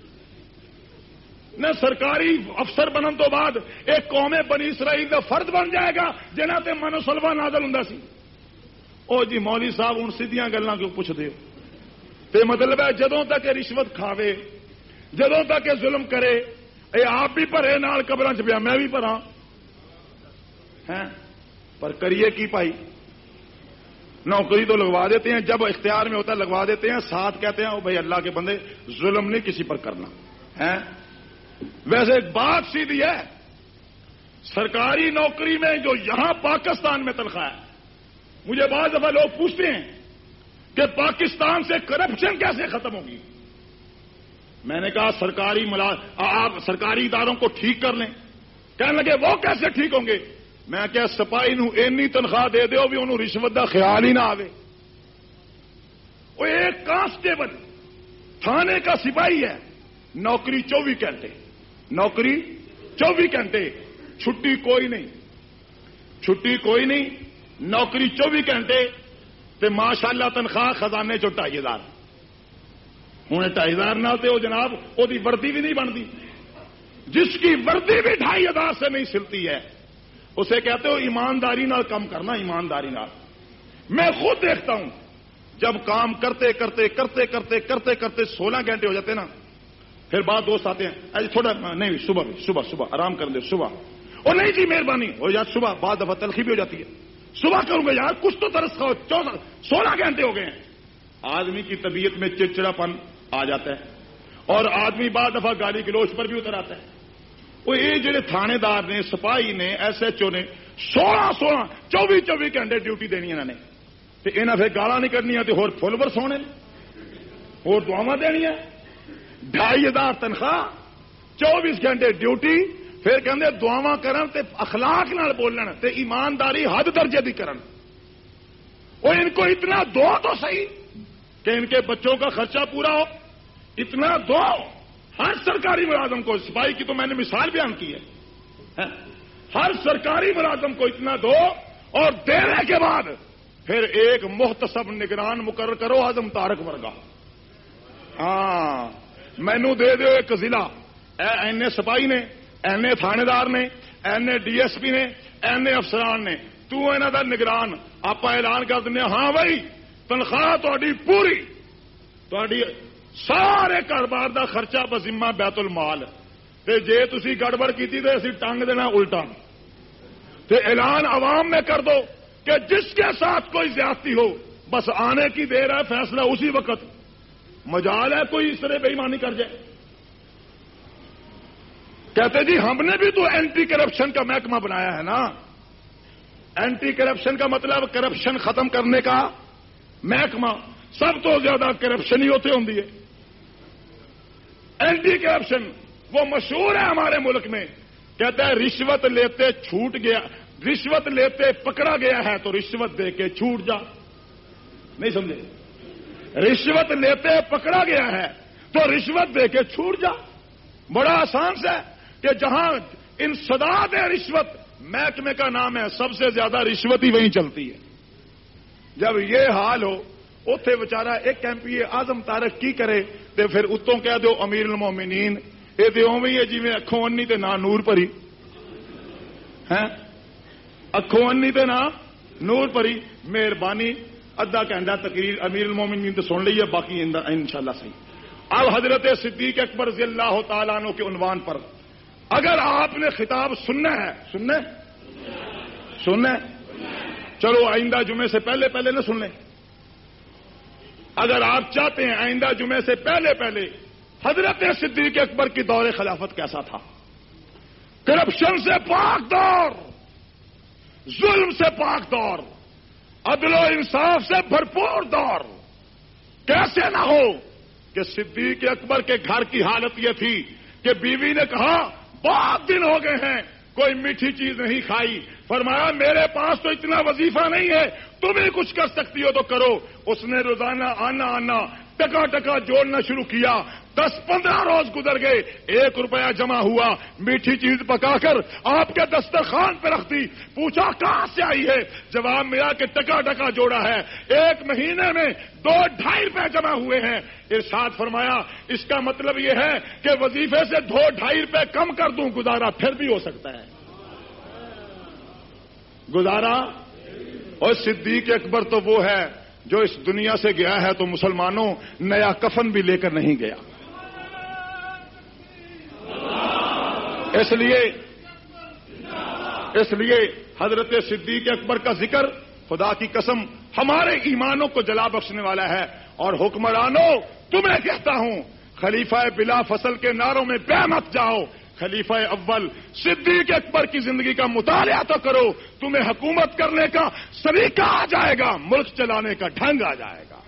نہ. سرکاری افسر بنن تو بعد ایک قوم بنی اسرائیل کا فرد بن جائے گا جنہاں تے من و سلوہ نازل ہوندا سی. او جی مولوی صاحب ہن سیدھیاں گلاں کیوں پوچھدے ہو؟ تے مطلب ہے جدوں تک رشوت کھاوے، جدوں تک ظلم کرے، اے آپ بھی بھرے نال قبراں چ پیا میں بھی بھراں ہیں. پر کریے کی بھائی؟ نوکری تو لگوا دیتے ہیں، جب اختیار میں ہوتا ہے لگوا دیتے ہیں، ساتھ کہتے ہیں او بھائی اللہ کے بندے ظلم نہیں کسی پر کرنا ہے. ویسے ایک بات سیدھی ہے، سرکاری نوکری میں جو یہاں پاکستان میں تنخواہ ہے، مجھے بعض دفعہ لوگ پوچھتے ہیں کہ پاکستان سے کرپشن کیسے ختم ہوگی. میں نے کہا آپ سرکاری اداروں کو ٹھیک کر لیں. کہنے لگے وہ کیسے ٹھیک ہوں گے؟ میں کیا سپاہی نو اینی تنخواہ دے دیو بھی انہوں رشوت دا خیال ہی نہ آوے. وہ ایک کانسٹیبل تھانے کا سپاہی ہے، نوکری 24 گھنٹے، نوکری 24 گھنٹے، چھٹی کوئی نہیں، چھٹی کوئی نہیں، نوکری 24 گھنٹے تے ماشاءاللہ تنخواہ خزانے چو 2,500. ہوں 2,500 نہ تے وہ جناب وہ وردی بھی نہیں بنتی. جس کی وردی بھی 2,500 سے نہیں سلتی ہے اسے کہتے ہو ایمانداری نال کام کرنا. ایمانداری نال میں خود دیکھتا ہوں جب کام کرتے کرتے کرتے کرتے کرتے کرتے 16 گھنٹے ہو جاتے نا، پھر بعد دوست آتے ہیں تھوڑا نہیں صبح آرام کر دے صبح، اور نہیں جی مہربانی ہو یار صبح، بعد دفعہ تلخی بھی ہو جاتی ہے صبح کروں گا یار کچھ تو ترس کھاؤ، 16 گھنٹے ہو گئے ہیں. آدمی کی طبیعت میں چڑچڑاپن آ جاتا ہے اور آدمی بعد دفعہ گالی گلوچ پر بھی اتر آتا ہے. وہ یہ جڑے تھانے دار نے، سپاہی نے، ایس ایچ او نے 24 گھنٹے ڈیوٹی دینی انہوں نے، تو انہیں پھر گالا نہیں کرنی تو ہور فالوورز ہونے، ہور دعاواں دینی 2,500 تنخواہ، 24 گھنٹے ڈیوٹی، پھر کہندے دعاواں کرن تے اخلاق نال بولن تے ایمانداری حد درجے دی کرن. وہ ان کو اتنا دو تو صحیح کہ ان کے بچوں کا خرچہ پورا ہو، اتنا دو ہر سرکاری ملازم کو. سپاہی کی تو میں نے مثال بیان کی ہے، ہر سرکاری ملازم کو اتنا دو، اور دینے کے بعد پھر ایک محتسب نگران مقرر کرو اعظم طارق ورگا. ہاں مینو دے دیو ایک ضلع، اینے سپاہی نے، اینے تھانے دار نے، اینے ڈی ایس پی نے، اینے افسران نے، تو انہاں دا نگران. آپ اعلان کر دیں ہاں بھائی تنخواہ تہاڈی پوری، تہاڈی سارے کاروبار دا خرچہ بذمہ بیت المال، تے جے تسی گڑبڑ کیتی تے اسی ٹانگ دینا الٹا. تے اعلان عوام میں کر دو کہ جس کے ساتھ کوئی زیادتی ہو بس آنے کی دیر ہے، فیصلہ اسی وقت. مجال ہے کوئی اس طرح بے ایمانی کر جائے؟ کہتے جی ہم نے بھی تو اینٹی کرپشن کا محکمہ بنایا ہے نا. اینٹی کرپشن کا مطلب کرپشن ختم کرنے کا محکمہ. سب تو زیادہ کرپشن ہی ہوتے ہوں. اینٹی کرپشن وہ مشہور ہے ہمارے ملک میں. کہتا ہے رشوت لیتے چھوٹ گیا، رشوت لیتے پکڑا گیا ہے تو رشوت دے کے چھوٹ جا. نہیں سمجھے؟ رشوت لیتے پکڑا گیا ہے تو رشوت دے کے چھوٹ جا. بڑا آسان سے کہ جہاں انسداد رشوت محکمے کا نام ہے، سب سے زیادہ رشوت ہی وہیں چلتی ہے. جب یہ حال ہو اتے بچارا ایک ایم پی اعظم طارق کی کرے تے پھر اتوں کہہ دو امیر المومنین. یہ تو اوویں ہی ہے جی اکھوں انی تے نہ نور پری ہیں، اکھوں انی تے نہ نور پری. مہربانی ادھا گھنٹہ تقریر امیر المومنین تو سن لی ہے، باقی انشاءاللہ صحیح. اب حضرت صدیق اکبر رضی اللہ تعالیٰ عنہ کے عنوان پر اگر آپ نے خطاب سننا ہے، سننا چلو آئندہ جمعے سے پہلے نہ سن لیں. اگر آپ چاہتے ہیں آئندہ جمعے سے پہلے حضرت صدیق اکبر کی دور خلافت کیسا تھا؟ کرپشن سے پاک دور، ظلم سے پاک دور، عدل و انصاف سے بھرپور دور۔ کیسے نہ ہو کہ صدیق اکبر کے گھر کی حالت یہ تھی کہ بیوی نے کہا بہت دن ہو گئے ہیں کوئی میٹھی چیز نہیں کھائی، فرمایا میرے پاس تو اتنا وظیفہ نہیں ہے، تم ہی کچھ کر سکتی ہو تو کرو۔ اس نے روزانہ آنا ٹکا ٹکا جوڑنا شروع کیا۔ 10-15 روز گزر گئے، 1 روپیہ جمع ہوا، میٹھی چیز پکا کر آپ کے دسترخوان پہ رکھ دی۔ پوچھا کہاں سے آئی ہے؟ جواب ملا کہ ٹکا ٹکا جوڑا ہے، 1 مہینے میں 2-2.5 روپے جمع ہوئے ہیں۔ ارشاد فرمایا اس کا مطلب یہ ہے کہ وظیفے سے 2-2.5 روپے کم کر دوں، گزارا پھر بھی ہو سکتا ہے، گزارا۔ اور صدیق اکبر تو وہ ہے جو اس دنیا سے گیا ہے تو مسلمانوں نیا کفن بھی لے کر نہیں گیا۔ اس لیے حضرت صدیق اکبر کا ذکر خدا کی قسم ہمارے ایمانوں کو جلا بخشنے والا ہے۔ اور حکمرانوں تمہیں کہتا ہوں خلیفہ بلا فصل کے نعروں میں بے مت جاؤ، خلیفہ اول صدیق اکبر کی زندگی کا مطالعہ تو کرو، تمہیں حکومت کرنے کا سلیقہ آ جائے گا، ملک چلانے کا ڈھنگ آ جائے گا۔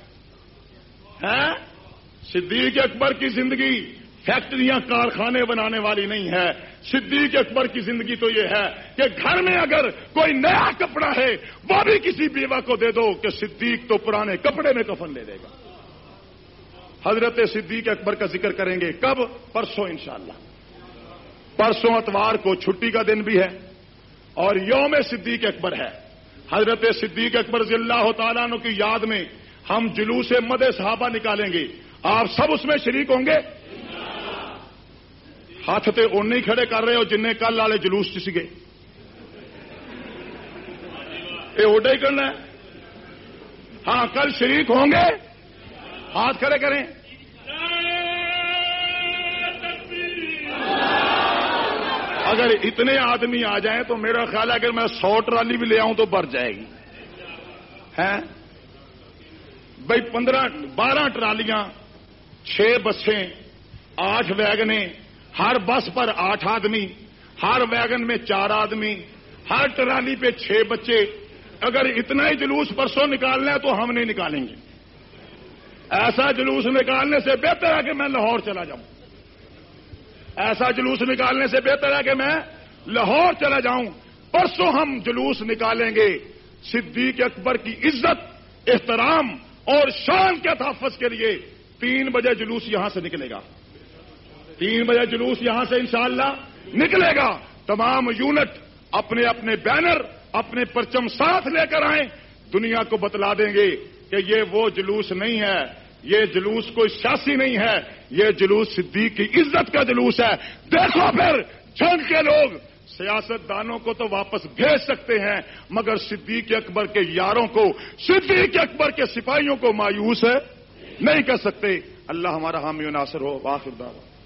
صدیق اکبر کی زندگی فیکٹریاں کارخانے بنانے والی نہیں ہے۔ صدیق اکبر کی زندگی تو یہ ہے کہ گھر میں اگر کوئی نیا کپڑا ہے وہ بھی کسی بیوہ کو دے دو کہ صدیق تو پرانے کپڑے میں کفن لے لے گا۔ حضرت صدیق اکبر کا ذکر کریں گے کب؟ پرسوں انشاءاللہ۔ پرسوں اتوار کو چھٹی کا دن بھی ہے اور یوم صدیق اکبر ہے۔ حضرت صدیق اکبر رضی اللہ تعالیٰ عنہ کی یاد میں ہم جلوس مدح صحابہ نکالیں گے، آپ سب اس میں شریک ہوں گے؟ ہاتھ تے اون نہیں کھڑے کر رہے ہو جن نے کل والے جلوس چ سگے، یہ اوڈا ہی کرنا ہے۔ ہاں کل شریک ہوں گے، ہاتھ کھڑے کریں۔ اگر اتنے آدمی آ جائیں تو میرا خیال ہے اگر میں 100 ٹرالی بھی لے آؤں تو بھر جائے گی۔ ہیں بھائی 12 ٹرالیاں، 6 بسیں، 8 ویگنیں، ہر بس پر 8 آدمی، ہر ویگن میں 4 آدمی، ہر ٹرالی پہ 6 بچے۔ اگر اتنا ہی جلوس پرسوں نکالنا ہے تو ہم نہیں نکالیں گے۔ ایسا جلوس نکالنے سے بہتر ہے کہ میں لاہور چلا جاؤں، ایسا جلوس نکالنے سے بہتر ہے کہ میں لاہور چلا جاؤں۔ پرسوں ہم جلوس نکالیں گے صدیق اکبر کی عزت، احترام اور شان کے تحفظ کے لیے۔ 3 بجے جلوس یہاں سے نکلے گا، 3 بجے جلوس یہاں سے انشاءاللہ نکلے گا۔ تمام یونٹ اپنے اپنے بینر، اپنے پرچم ساتھ لے کر آئیں، دنیا کو بتلا دیں گے کہ یہ وہ جلوس نہیں ہے، یہ جلوس کوئی سیاسی نہیں ہے، یہ جلوس صدیق کی عزت کا جلوس ہے۔ دیکھو پھر جنگ کے لوگ سیاست دانوں کو تو واپس بھیج سکتے ہیں مگر صدیق اکبر کے یاروں کو، صدیق اکبر کے سپاہیوں کو مایوس نہیں کر سکتے۔ اللہ ہمارا حامی و ناصر ہو۔ آخر دعوانا